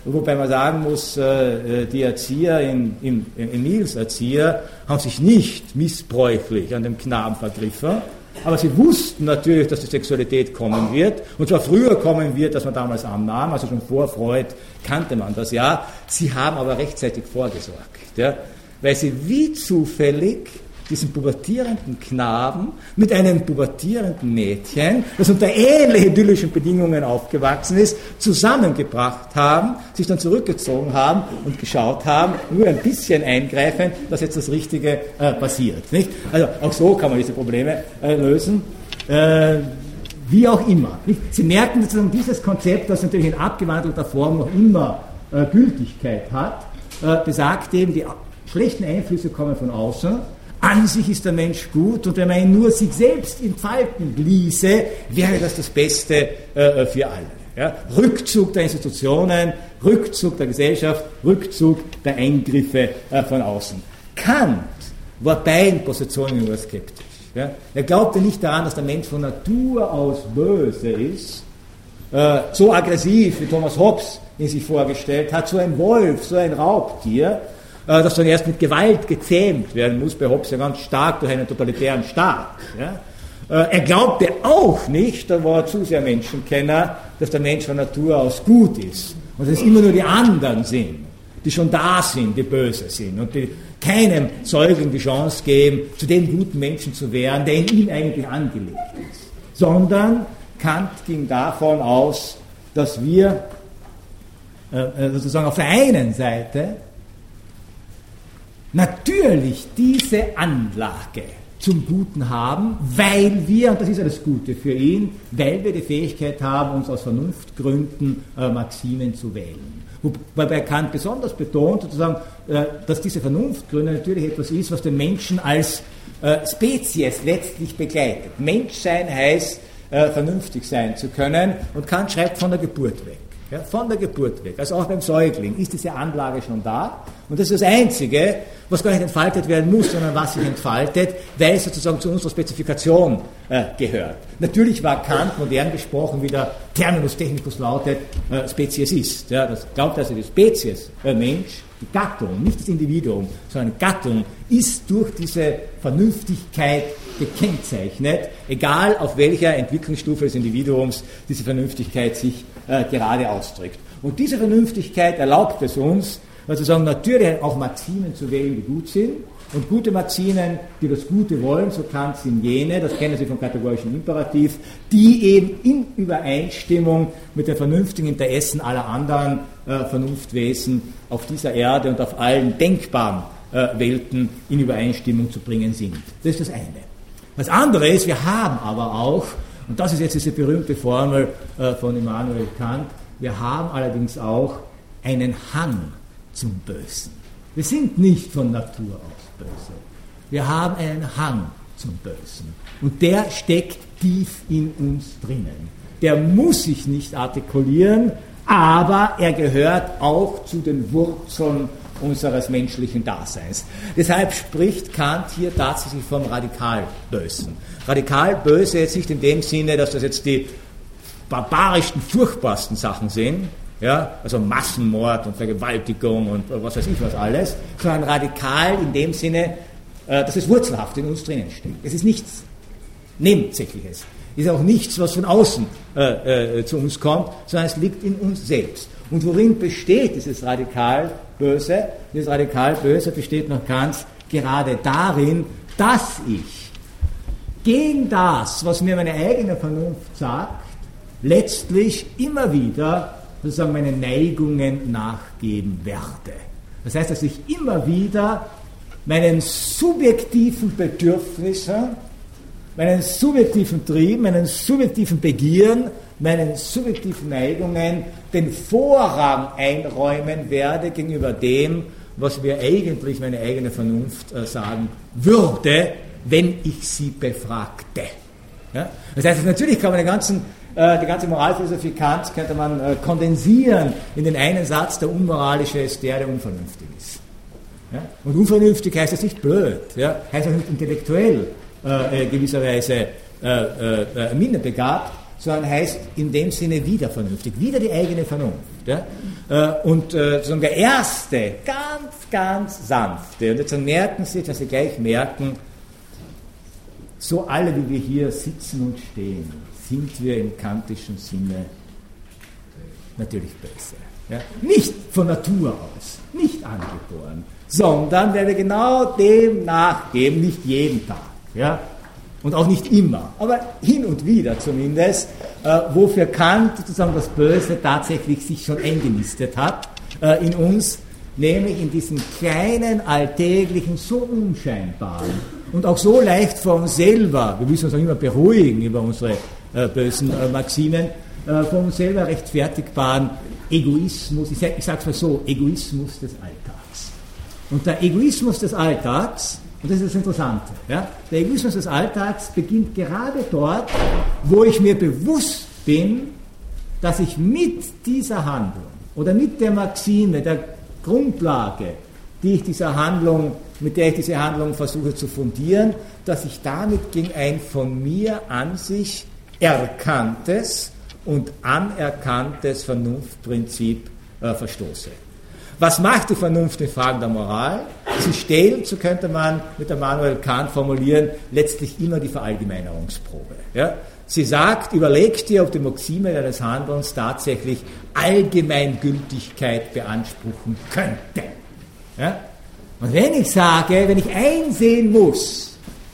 wobei man sagen muss, die Erzieher, Emils Erzieher, haben sich nicht missbräuchlich an dem Knaben vergriffen, aber sie wussten natürlich, dass die Sexualität kommen wird, und zwar früher kommen wird, als man damals annahm, also schon vor Freud kannte man das ja. Sie haben aber rechtzeitig vorgesorgt, ja, weil sie wie zufällig diesen pubertierenden Knaben mit einem pubertierenden Mädchen, das unter ähnlich idyllischen Bedingungen aufgewachsen ist, zusammengebracht haben, sich dann zurückgezogen haben und geschaut haben, nur ein bisschen eingreifend, dass jetzt das Richtige passiert. Nicht? Also auch so kann man diese Probleme lösen. Wie auch immer. Nicht? Sie merken sozusagen dieses Konzept, das natürlich in abgewandelter Form noch immer Gültigkeit hat, besagt eben, die schlechten Einflüsse kommen von außen. An sich ist der Mensch gut, und wenn man ihn nur sich selbst entfalten ließe, wäre das Beste für alle. Ja? Rückzug der Institutionen, Rückzug der Gesellschaft, Rückzug der Eingriffe von außen. Kant war beiden Positionen nur skeptisch. Ja? Er glaubte nicht daran, dass der Mensch von Natur aus böse ist, so aggressiv wie Thomas Hobbes ihn sich vorgestellt hat, so ein Wolf, so ein Raubtier, das dann erst mit Gewalt gezähmt werden muss, bei Hobbes ja ganz stark durch einen totalitären Staat. Ja? Er glaubte auch nicht, da war er zu sehr Menschenkenner, dass der Mensch von Natur aus gut ist und dass es immer nur die anderen sind, die schon da sind, die böse sind und die keinem Säugling die Chance geben, zu dem guten Menschen zu werden, der in ihm eigentlich angelegt ist. Sondern Kant ging davon aus, dass wir sozusagen auf der einen Seite natürlich diese Anlage zum Guten haben, weil wir, und das ist ja das Gute für ihn, weil wir die Fähigkeit haben, uns aus Vernunftgründen Maximen zu wählen. Wobei Kant besonders betont, sozusagen, dass diese Vernunftgründe natürlich etwas ist, was den Menschen als Spezies letztlich begleitet. Menschsein heißt, vernünftig sein zu können, und Kant schreibt von der Geburt weg. Ja, von der Geburt weg, also auch beim Säugling ist diese Anlage schon da, und das ist das Einzige, was gar nicht entfaltet werden muss, sondern was sich entfaltet, weil es sozusagen zu unserer Spezifikation gehört. Natürlich war Kant, modern gesprochen, wie der Terminus technicus lautet, Spezies ist. Ja, das glaubt also die Spezies, Mensch, die Gattung, nicht das Individuum, sondern Gattung ist durch diese Vernünftigkeit gekennzeichnet, egal auf welcher Entwicklungsstufe des Individuums diese Vernünftigkeit sich gerade ausdrückt. Und diese Vernünftigkeit erlaubt es uns, sozusagen natürlich auch Maximen zu wählen, die gut sind, und gute Maximen, die das Gute wollen, so Kant sind jene, das kennen Sie vom kategorischen Imperativ, die eben in Übereinstimmung mit den vernünftigen Interessen aller anderen Vernunftwesen auf dieser Erde und auf allen denkbaren Welten in Übereinstimmung zu bringen sind. Das ist das eine. Das andere ist, wir haben aber auch, und das ist jetzt diese berühmte Formel von Immanuel Kant, wir haben allerdings auch einen Hang zum Bösen. Wir sind nicht von Natur aus böse. Wir haben einen Hang zum Bösen. Und der steckt tief in uns drinnen. Der muss sich nicht artikulieren, aber er gehört auch zu den Wurzeln unseres menschlichen Daseins. Deshalb spricht Kant hier tatsächlich vom Radikalbösen. Radikalböse jetzt nicht in dem Sinne, dass das jetzt die barbarischsten, furchtbarsten Sachen sind, ja, also Massenmord und Vergewaltigung und was weiß ich was alles, sondern radikal in dem Sinne, dass es wurzelhaft in uns drinnen steckt. Es ist nichts Nebensächliches. Es ist auch nichts, was von außen zu uns kommt, sondern es liegt in uns selbst. Und worin besteht dieses Radikalböse? Dieses Radikalböse besteht nach Kant gerade darin, dass ich gegen das, was mir meine eigene Vernunft sagt, letztlich immer wieder sozusagen meinen Neigungen nachgeben werde. Das heißt, dass ich immer wieder meinen subjektiven Bedürfnissen, meinen subjektiven Trieben, meinen subjektiven Begieren, meinen subjektiven Neigungen den Vorrang einräumen werde gegenüber dem, was mir eigentlich meine eigene Vernunft sagen würde, wenn ich sie befragte. Ja? Das heißt, natürlich kann man die ganze Moralphilosophie Kants könnte man kondensieren in den einen Satz, der Unmoralische ist der unvernünftig ist. Ja? Und unvernünftig heißt jetzt nicht blöd, ja? Heißt auch nicht intellektuell gewisserweise minderbegabt, sondern heißt in dem Sinne wieder vernünftig, wieder die eigene Vernunft. Ja? Und sozusagen der erste, ganz, ganz sanfte, und jetzt merken Sie, dass Sie gleich merken, so alle, wie wir hier sitzen und stehen, sind wir im kantischen Sinne natürlich böse. Ja? Nicht von Natur aus, nicht angeboren, sondern weil wir genau dem nachgeben, nicht jeden Tag. Ja? Und auch nicht immer, aber hin und wieder zumindest, wofür Kant sozusagen das Böse tatsächlich sich schon eingenistet hat in uns, nämlich in diesem kleinen, alltäglichen, so unscheinbaren und auch so leicht vor uns selber, wir müssen uns auch immer beruhigen über unsere bösen Maximen, von uns selber rechtfertigbaren Egoismus, ich sage es mal so, Egoismus des Alltags. Und der Egoismus des Alltags, und das ist das Interessante, ja, der Egoismus des Alltags beginnt gerade dort, wo ich mir bewusst bin, dass ich mit dieser Handlung oder mit der Maxime, der Grundlage, mit der ich diese Handlung versuche zu fundieren, dass ich damit gegen ein von mir an sich erkanntes und anerkanntes Vernunftprinzip verstoße. Was macht die Vernunft in Fragen der Moral? Sie stellt, so könnte man mit Immanuel Kant formulieren, letztlich immer die Verallgemeinerungsprobe. Ja? Sie sagt, überleg dir, ob die Maxime deines Handelns tatsächlich Allgemeingültigkeit beanspruchen könnte. Ja? Und wenn ich einsehen muss,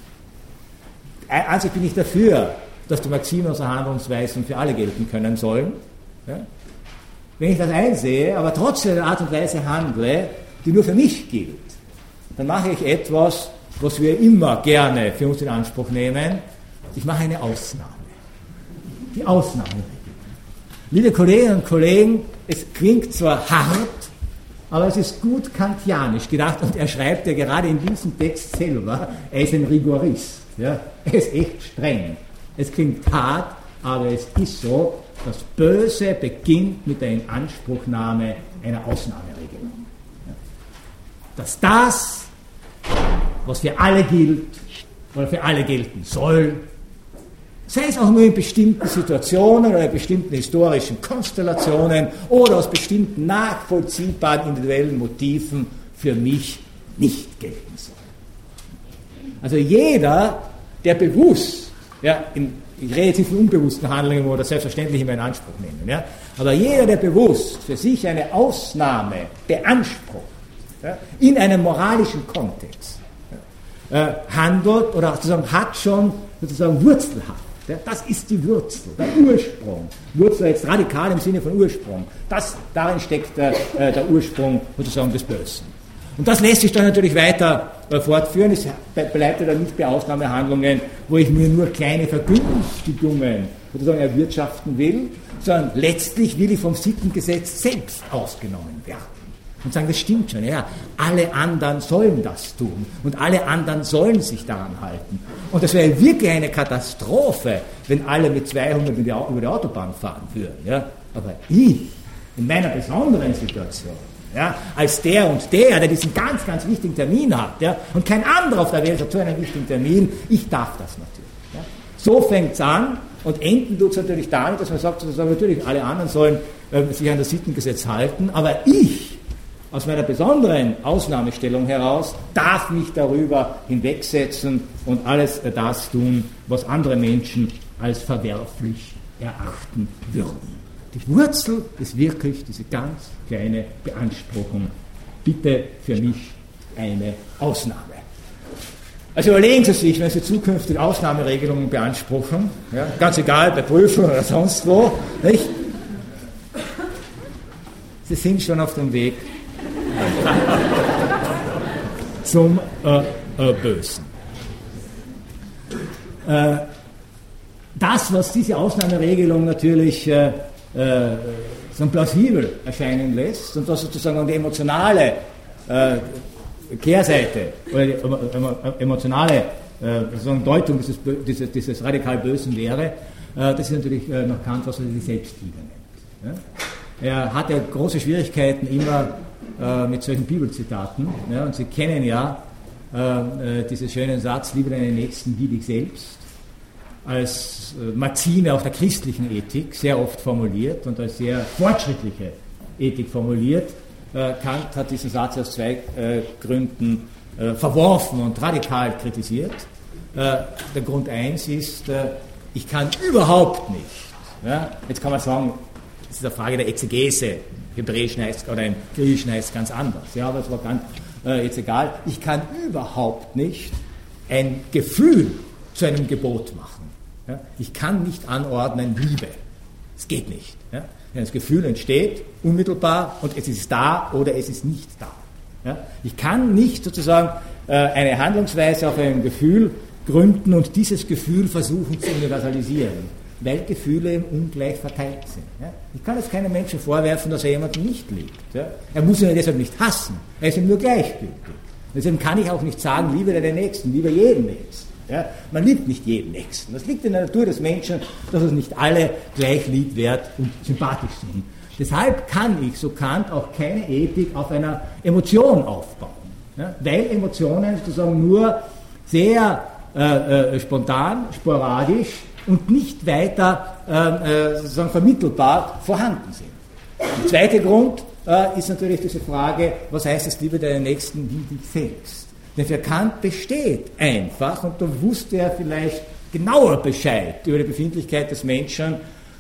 also bin ich dafür, dass die Maximen unserer Handlungsweisen für alle gelten können sollen, ja? Wenn ich das einsehe, aber trotzdem in einer Art und Weise handle, die nur für mich gilt, dann mache ich etwas, was wir immer gerne für uns in Anspruch nehmen. Ich mache eine Ausnahme. Die Ausnahmeregelung. Liebe Kolleginnen und Kollegen, es klingt zwar hart, aber es ist gut kantianisch gedacht und er schreibt ja gerade in diesem Text selber, er ist ein Rigorist. Ja? Er ist echt streng. Es klingt hart, aber es ist so, das Böse beginnt mit der Inanspruchnahme einer Ausnahmeregelung. Dass das, was für alle gilt oder für alle gelten soll, sei es auch nur in bestimmten Situationen oder in bestimmten historischen Konstellationen oder aus bestimmten nachvollziehbaren individuellen Motiven für mich nicht gelten soll. Also jeder, der bewusst, ich rede jetzt nicht von unbewussten Handlungen, wo wir das selbstverständlich immer in Anspruch nehmen, ja? Aber jeder, der bewusst für sich eine Ausnahme beansprucht, in einem moralischen Kontext, handelt oder sozusagen hat schon sozusagen wurzelhaft. Ja? Das ist die Wurzel, der Ursprung. Wurzel jetzt radikal im Sinne von Ursprung. Darin steckt der Ursprung sozusagen des Bösen. Und das lässt sich dann natürlich weiter fortführen. Es bleibt ja dann nicht bei Ausnahmehandlungen, wo ich mir nur kleine Vergünstigungen sozusagen erwirtschaften will, sondern letztlich will ich vom Sittengesetz selbst ausgenommen werden. Und sagen, das stimmt schon, ja, alle anderen sollen das tun und alle anderen sollen sich daran halten. Und das wäre wirklich eine Katastrophe, wenn alle mit 200 über die Autobahn fahren würden. Ja. Aber ich, in meiner besonderen Situation, ja, als der und der diesen ganz, ganz wichtigen Termin hat, ja, und kein anderer auf der Welt hat so einen wichtigen Termin, ich darf das natürlich. Ja. So fängt es an und enden tut es natürlich damit, dass man sagt, sozusagen, natürlich alle anderen sollen sich an das Sittengesetz halten, aber ich, aus meiner besonderen Ausnahmestellung heraus, darf mich darüber hinwegsetzen und alles das tun, was andere Menschen als verwerflich erachten würden. Die Wurzel ist wirklich diese ganz kleine Beanspruchung. Bitte für mich eine Ausnahme. Also überlegen Sie sich, wenn Sie zukünftig Ausnahmeregelungen beanspruchen, ja, ganz egal, bei Prüfungen oder sonst wo, nicht? Sie sind schon auf dem Weg zum Bösen. Das, was diese Ausnahmeregelung natürlich so plausibel erscheinen lässt und was sozusagen die emotionale Kehrseite oder die emotionale Deutung dieses radikal Bösen wäre, das ist natürlich nach Kant, was er die Selbstliebe nennt. Ja? Er hatte große Schwierigkeiten immer mit solchen Bibelzitaten, ja? Und Sie kennen ja diesen schönen Satz, liebe deinen Nächsten wie dich selbst. als Maxime auch der christlichen Ethik sehr oft formuliert und als sehr fortschrittliche Ethik formuliert. Kant hat diesen Satz aus zwei Gründen verworfen und radikal kritisiert. Der Grund 1 ist, ich kann überhaupt nicht, ja, jetzt kann man sagen, das ist eine Frage der Exegese, im Hebräischen heißt oder im Griechischen heißt es ganz anders, ja, aber es war ganz jetzt egal, ich kann überhaupt nicht ein Gefühl zu einem Gebot machen. Ja. Ich kann nicht anordnen Liebe, es geht nicht. Ja. Das Gefühl entsteht unmittelbar und es ist da oder es ist nicht da. Ja? Ich kann nicht sozusagen eine Handlungsweise auf einem Gefühl gründen und dieses Gefühl versuchen zu universalisieren, weil Gefühle ungleich verteilt sind. Ja? Ich kann jetzt keinem Menschen vorwerfen, dass er jemanden nicht liebt. Ja? Er muss ihn deshalb nicht hassen, er ist ihm nur gleichgültig. Deshalb kann ich auch nicht sagen, liebe deinen Nächsten, liebe jeden Nächsten. Ja? Man liebt nicht jeden Nächsten. Das liegt in der Natur des Menschen, dass es nicht alle gleich liebwert und sympathisch sind. Deshalb kann ich, so Kant, auch keine Ethik auf einer Emotion aufbauen. Ja? Weil Emotionen sozusagen nur sehr spontan, sporadisch und nicht weiter sozusagen vermittelbar vorhanden sind. Der zweite Grund ist natürlich diese Frage, was heißt es, liebe deinen Nächsten wie dich selbst? Denn für Kant besteht einfach, und da wusste er vielleicht genauer Bescheid über die Befindlichkeit des Menschen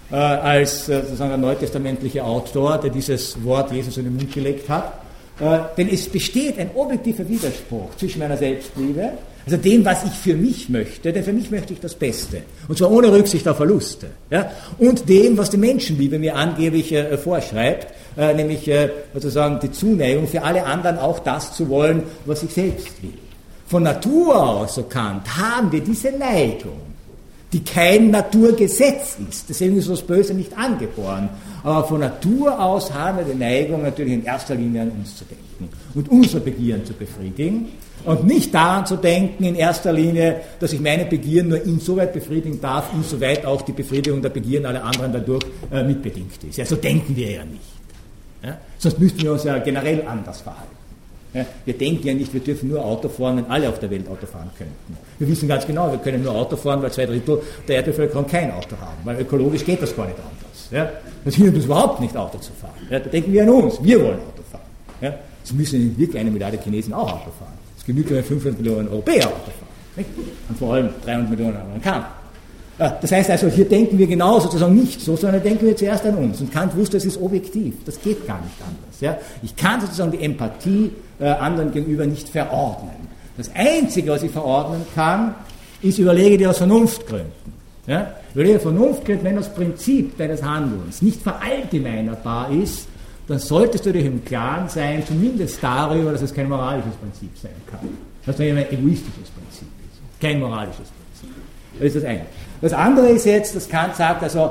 als sozusagen ein neutestamentlicher Autor, der dieses Wort Jesus in den Mund gelegt hat. Denn es besteht ein objektiver Widerspruch zwischen meiner Selbstliebe, also dem, was ich für mich möchte, denn für mich möchte ich das Beste, und zwar ohne Rücksicht auf Verluste, ja, und dem, was die Menschenliebe mir angeblich vorschreibt, nämlich sozusagen die Zuneigung für alle anderen auch das zu wollen, was ich selbst will. Von Natur aus, so Kant, haben wir diese Neigung, die kein Naturgesetz ist, deswegen ist das Böse nicht angeboren, aber von Natur aus haben wir die Neigung natürlich in erster Linie an uns zu denken und unsere Begieren zu befriedigen und nicht daran zu denken in erster Linie, dass ich meine Begieren nur insoweit befriedigen darf, insoweit auch die Befriedigung der Begieren aller anderen dadurch mitbedingt ist. Ja, so denken wir ja nicht. Ja? Sonst müssten wir uns ja generell anders verhalten. Ja? Wir denken ja nicht, wir dürfen nur Auto fahren, wenn alle auf der Welt Auto fahren könnten. Wir wissen ganz genau, wir können nur Auto fahren, weil 2/3 der Erdbevölkerung kein Auto haben, weil ökologisch geht das gar nicht anders. Ja? Das hindert uns überhaupt nicht, Auto zu fahren. Ja? Da denken wir an uns, wir wollen Auto fahren. Ja? Es müssen wirklich 1 Milliarde Chinesen auch Auto fahren. Es genügt, wenn 500 Millionen Europäer Auto fahren. Nicht? Und vor allem 300 Millionen Amerikaner. Das heißt also, hier denken wir genau sozusagen nicht so, sondern denken wir zuerst an uns. Und Kant wusste, es ist objektiv. Das geht gar nicht anders. Ja? Ich kann sozusagen die Empathie anderen gegenüber nicht verordnen. Das Einzige, was ich verordnen kann, ist, überlege dir aus Vernunftgründen. Ja? Überlege Vernunftgründen, wenn das Prinzip deines Handelns nicht verallgemeinerbar ist, dann solltest du dir im Klaren sein, zumindest darüber, dass es kein moralisches Prinzip sein kann. Dass es ein egoistisches Prinzip ist, kein moralisches Prinzip. Das ist das eine. Das andere ist jetzt, dass Kant sagt, also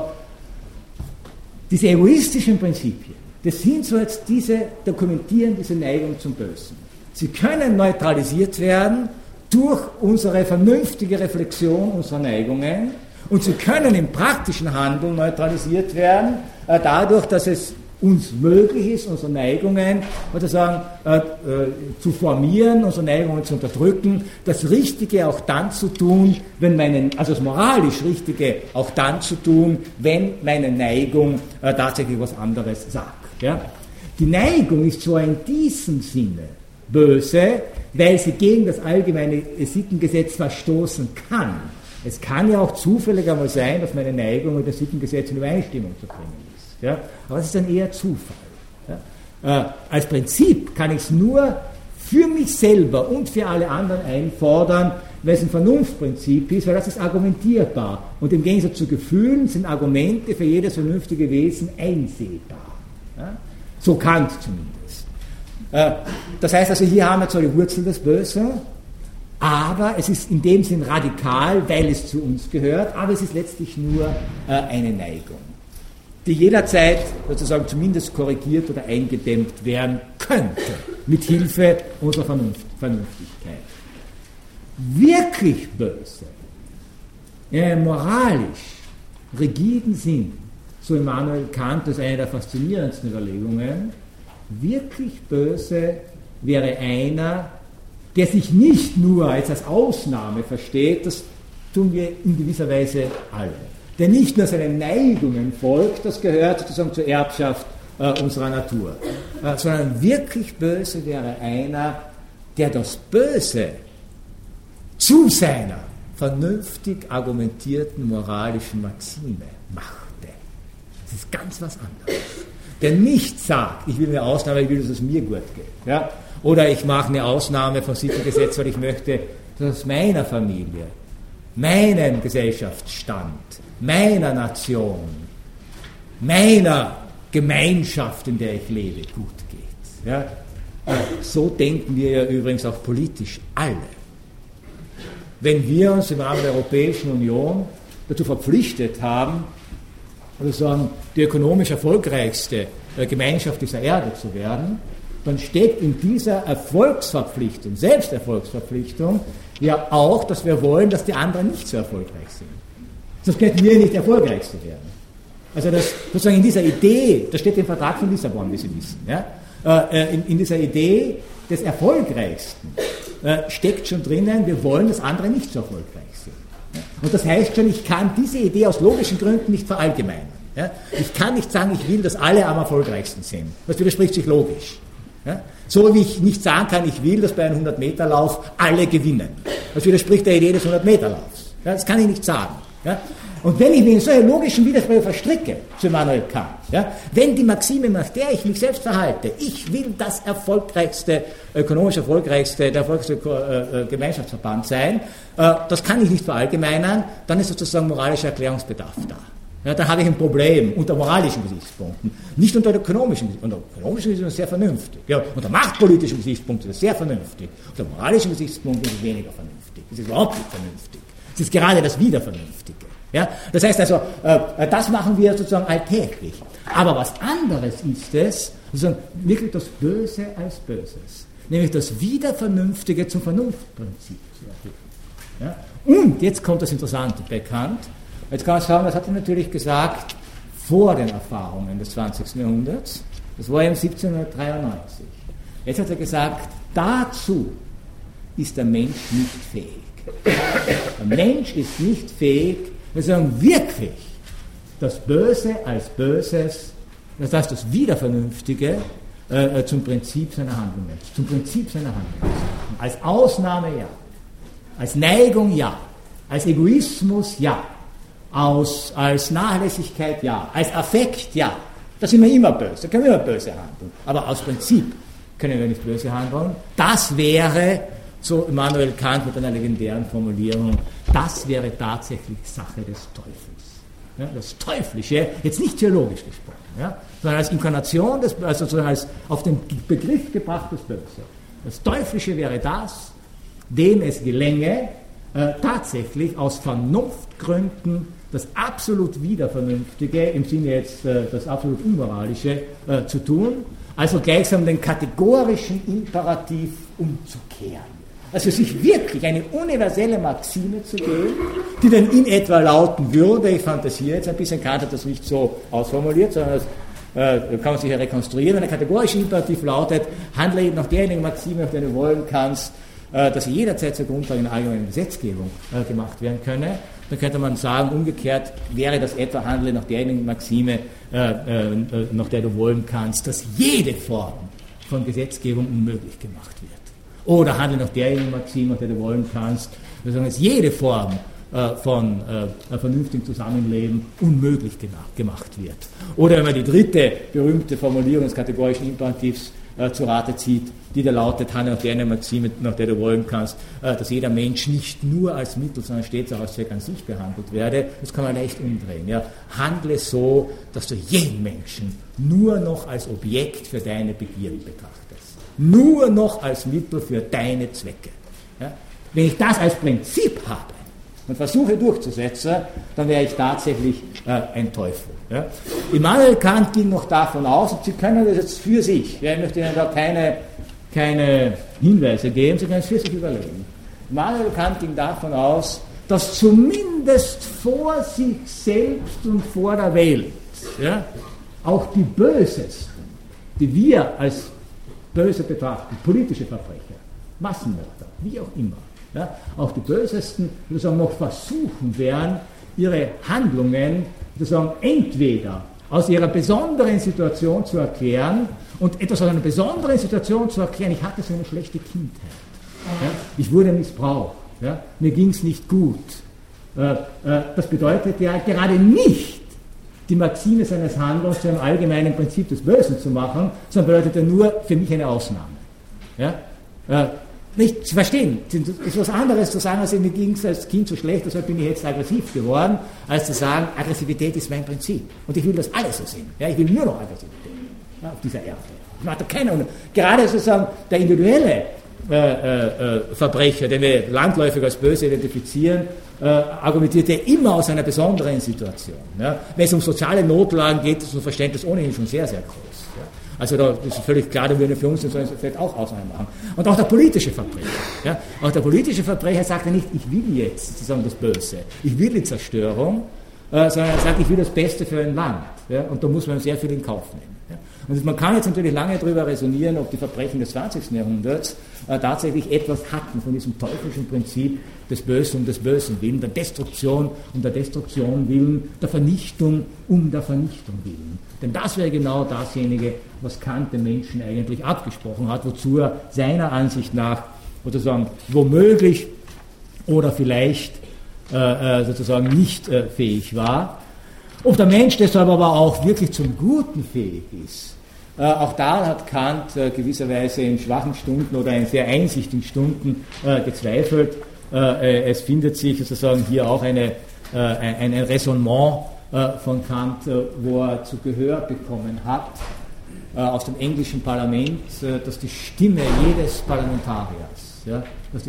diese egoistischen Prinzipien, das sind so jetzt dokumentieren diese Neigung zum Bösen. Sie können neutralisiert werden durch unsere vernünftige Reflexion unserer Neigungen und sie können im praktischen Handeln neutralisiert werden, dadurch, dass es uns möglich ist, unsere Neigungen sozusagen zu formieren, unsere Neigungen zu unterdrücken, das Richtige auch dann zu tun, also das moralisch Richtige auch dann zu tun, wenn meine Neigung tatsächlich was anderes sagt. Ja? Die Neigung ist zwar in diesem Sinne böse, weil sie gegen das allgemeine Sittengesetz verstoßen kann. Es kann ja auch zufällig einmal sein, dass meine Neigung mit dem Sittengesetz in Übereinstimmung zu bringen ist. Ja? Aber es ist dann eher Zufall. Ja? Als Prinzip kann ich es nur für mich selber und für alle anderen einfordern, weil es ein Vernunftprinzip ist, weil das ist argumentierbar. Und im Gegensatz zu Gefühlen sind Argumente für jedes vernünftige Wesen einsehbar. Ja? So Kant zumindest. Das heißt also, hier haben wir zwar die Wurzel des Bösen, aber es ist in dem Sinn radikal, weil es zu uns gehört, aber es ist letztlich nur eine Neigung, die jederzeit sozusagen zumindest korrigiert oder eingedämmt werden könnte, mit Hilfe unserer Vernünftigkeit. Wirklich böse, in einem moralisch rigiden Sinn, so Immanuel Kant, das ist eine der faszinierendsten Überlegungen, wirklich böse wäre einer, der sich nicht nur als Ausnahme versteht, das tun wir in gewisser Weise alle. Der nicht nur seinen Neigungen folgt, das gehört sozusagen zur Erbschaft unserer Natur, sondern wirklich böse wäre einer, der das Böse zu seiner vernünftig argumentierten moralischen Maxime machte. Das ist ganz was anderes. Der nicht sagt, ich will eine Ausnahme, ich will, dass es mir gut geht. Ja? Oder ich mache eine Ausnahme vom Sittengesetz, weil ich möchte, dass es meiner Familie, meinem Gesellschaftsstand, meiner Nation, meiner Gemeinschaft, in der ich lebe, gut geht. Ja? So denken wir ja übrigens auch politisch alle. Wenn wir uns im Rahmen der Europäischen Union dazu verpflichtet haben, sozusagen die ökonomisch erfolgreichste Gemeinschaft dieser Erde zu werden, dann steckt in dieser Erfolgsverpflichtung, Selbsterfolgsverpflichtung, ja auch, dass wir wollen, dass die anderen nicht so erfolgreich sind. Sonst könnten wir nicht erfolgreichste werden. Also das sozusagen in dieser Idee, das steht im Vertrag von Lissabon, wie Sie wissen, ja, in dieser Idee des Erfolgreichsten steckt schon drinnen, wir wollen, dass andere nicht so erfolgreich sind. Ja. Und das heißt schon, ich kann diese Idee aus logischen Gründen nicht verallgemeinern. Ja. Ich kann nicht sagen, ich will, dass alle am erfolgreichsten sind. Das widerspricht sich logisch. Ja. So wie ich nicht sagen kann, ich will, dass bei einem 100-Meter-Lauf alle gewinnen. Das widerspricht der Idee des 100-Meter-Laufs. Ja. Das kann ich nicht sagen. Ja. Und wenn ich mich in solche logischen Widersprüche verstricke, zu Immanuel Kant, ja, wenn die Maxime, nach der ich mich selbst verhalte, ich will das erfolgreichste, ökonomisch erfolgreichste, der erfolgreichste Gemeinschaftsverband sein, das kann ich nicht verallgemeinern, dann ist sozusagen moralischer Erklärungsbedarf da. Ja, da habe ich ein Problem unter moralischen Gesichtspunkten, nicht unter ökonomischen Gesichtspunkten. Unter ökonomischen Gesichtspunkten ist es sehr vernünftig. Ja, unter machtpolitischen Gesichtspunkten ist es sehr vernünftig. Unter moralischen Gesichtspunkten ist es weniger vernünftig. Es ist überhaupt nicht vernünftig. Es ist gerade das Wiedervernünftige. Ja? Das heißt also, das machen wir sozusagen alltäglich. Aber was anderes ist es, sozusagen wirklich das Böse als Böses. Nämlich das Wiedervernünftige zum Vernunftprinzip zu erheben. Ja? Und jetzt kommt das Interessante bei Kant. Jetzt kann man sagen, das hat er natürlich gesagt vor den Erfahrungen des 20. Jahrhunderts. Das war ja 1793. Jetzt hat er gesagt, dazu ist der Mensch nicht fähig. Der Mensch ist nicht fähig, wir sagen wirklich das Böse als Böses, das heißt das Wiedervernünftige zum Prinzip seiner Handlung. Zum Prinzip seiner Handlung. Als Ausnahme ja. Als Neigung ja. Als Egoismus ja. Als Nachlässigkeit ja. Als Affekt ja. Da sind wir immer böse. Da können wir immer böse handeln. Aber aus Prinzip können wir nicht böse handeln. Das wäre, so Immanuel Kant mit einer legendären Formulierung, das wäre tatsächlich Sache des Teufels. Ja, das Teuflische, jetzt nicht theologisch gesprochen, ja, sondern als Inkarnation, also sozusagen als auf den Begriff gebrachtes Böse. Das Teuflische wäre das, dem es gelänge, tatsächlich aus Vernunftgründen das absolut Wiedervernünftige, im Sinne jetzt das absolut Unmoralische, zu tun, also gleichsam den kategorischen Imperativ umzukehren. Also sich wirklich eine universelle Maxime zu geben, die dann in etwa lauten würde, ich fantasiere jetzt ein bisschen, Kant hat das nicht so ausformuliert, sondern das kann man sich ja rekonstruieren, wenn der kategorische Imperativ lautet, handle nach derjenigen Maxime, nach der du wollen kannst, dass sie jederzeit zur Grundlage einer allgemeinen Gesetzgebung gemacht werden könne, dann könnte man sagen, umgekehrt wäre das etwa, handle nach derjenigen Maxime, nach der du wollen kannst, dass jede Form von Gesetzgebung unmöglich gemacht wird. Oder handle nach derjenigen Maxime, nach der du wollen kannst, dass jede Form von vernünftigem Zusammenleben unmöglich gemacht wird. Oder wenn man die dritte berühmte Formulierung des kategorischen Imperativs zu Rate zieht, die da lautet, handle nach derjenigen Maxime, nach der du wollen kannst, dass jeder Mensch nicht nur als Mittel, sondern stets auch als Zweck an sich behandelt werde, das kann man leicht umdrehen. Ja. Handle so, dass du jeden Menschen nur noch als Objekt für deine Begierden betrachtest. Nur noch als Mittel für deine Zwecke. Ja? Wenn ich das als Prinzip habe und versuche durchzusetzen, dann wäre ich tatsächlich ein Teufel. Ja? Immanuel Kant ging noch davon aus, und Sie können das jetzt für sich, ja, ich möchte Ihnen da keine Hinweise geben, Sie können es für sich überlegen. Immanuel Kant ging davon aus, dass zumindest vor sich selbst und vor der Welt, ja, auch die Bösesten, die wir als böse betrachten, politische Verbrecher, Massenmörder, wie auch immer, Ja? Auch die Bösesten sozusagen noch versuchen werden, ihre Handlungen sozusagen entweder aus ihrer besonderen Situation zu erklären und etwas aus einer besonderen Situation zu erklären, ich hatte so eine schlechte Kindheit, ja? Ich wurde missbraucht, ja? Mir ging es nicht gut. Das bedeutet ja gerade nicht, die Maxime seines Handelns zu einem allgemeinen Prinzip des Bösen zu machen, sondern bedeutet ja nur für mich eine Ausnahme. Ja? Nicht zu verstehen, es ist was anderes zu sagen, also mir ging es als Kind so schlecht, deshalb bin ich jetzt aggressiv geworden, als zu sagen, Aggressivität ist mein Prinzip. Und ich will das alles so sehen. Ja? Ich will nur noch Aggressivität, ja, auf dieser Erde. Ich mache da keine gerade sozusagen der individuelle Verbrecher, den wir landläufig als böse identifizieren, argumentiert er immer aus einer besonderen Situation. Ja? Wenn es um soziale Notlagen geht, ist das Verständnis ohnehin schon sehr, sehr groß. Ja? Also da ist völlig klar, da würden für uns vielleicht auch Ausnahmen machen. Und auch der politische Verbrecher. Ja? Auch der politische Verbrecher sagt ja nicht, ich will jetzt sozusagen das Böse, ich will die Zerstörung, sondern er sagt, ich will das Beste für ein Land. Ja? Und da muss man sehr viel in Kauf nehmen. Ja? Und man kann jetzt natürlich lange darüber resonieren, ob die Verbrechen des 20. Jahrhunderts tatsächlich etwas hatten von diesem teuflischen Prinzip des Bösen um des Bösen willen, der Destruktion um der Destruktion willen, der Vernichtung um der Vernichtung willen. Denn das wäre genau dasjenige, was Kant den Menschen eigentlich abgesprochen hat, wozu er seiner Ansicht nach sozusagen womöglich oder vielleicht sozusagen nicht fähig war. Ob der Mensch deshalb aber auch wirklich zum Guten fähig ist, auch da hat Kant gewisserweise in schwachen Stunden oder in sehr einsichtigen Stunden gezweifelt. Es findet sich sozusagen hier auch ein Raisonnement von Kant, wo er zu Gehör bekommen hat aus dem englischen Parlament, dass die Stimme jedes Parlamentariers, ja,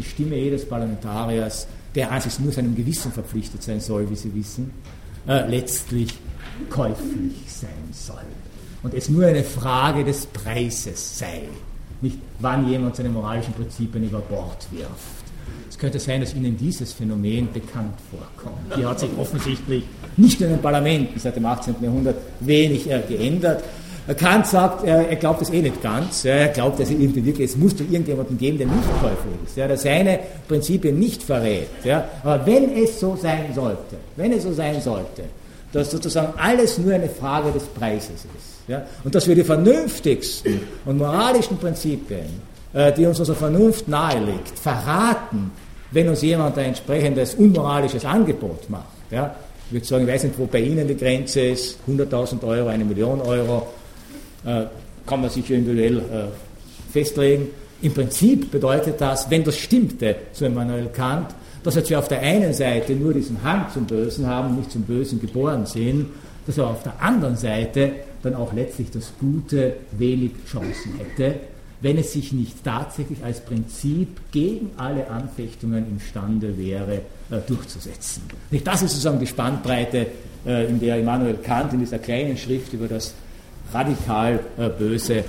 der einzig nur seinem Gewissen verpflichtet sein soll, wie Sie wissen, letztlich käuflich sein soll. Und es nur eine Frage des Preises sei, nicht wann jemand seine moralischen Prinzipien über Bord wirft. Es könnte sein, dass Ihnen dieses Phänomen bekannt vorkommt. Hier hat sich offensichtlich nicht in den Parlamenten seit dem 18. Jahrhundert wenig geändert. Kant sagt, er glaubt es nicht ganz. Er glaubt, dass es muss doch irgendjemanden geben, der nicht käuflich ist, der seine Prinzipien nicht verrät. Ja. Aber wenn es so sein sollte, dass sozusagen alles nur eine Frage des Preises ist, ja, und dass wir die vernünftigsten und moralischen Prinzipien, die uns unsere Vernunft nahelegt, verraten, wenn uns jemand ein entsprechendes unmoralisches Angebot macht. Ja. Ich würde sagen, ich weiß nicht, wo bei Ihnen die Grenze ist, 100.000 Euro, 1 Million Euro, kann man sich individuell festlegen. Im Prinzip bedeutet das, wenn das stimmte, so Immanuel Kant, dass wir auf der einen Seite nur diesen Hang zum Bösen haben, nicht zum Bösen geboren sind, dass wir auf der anderen Seite dann auch letztlich das Gute wenig Chancen hätte, wenn es sich nicht tatsächlich als Prinzip gegen alle Anfechtungen imstande wäre, durchzusetzen. Das ist sozusagen die Spannbreite, in der Immanuel Kant in dieser kleinen Schrift über das radikal Böse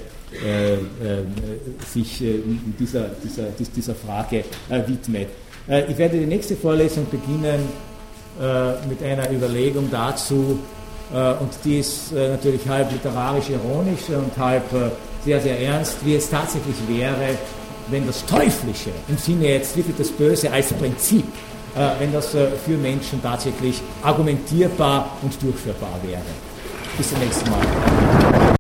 sich dieser Frage widmet. Ich werde die nächste Vorlesung beginnen mit einer Überlegung dazu, und die ist natürlich halb literarisch-ironisch und halb sehr, sehr ernst, wie es tatsächlich wäre, wenn das Teuflische, im Sinne jetzt wirklich das Böse als Prinzip, wenn das für Menschen tatsächlich argumentierbar und durchführbar wäre. Bis zum nächsten Mal.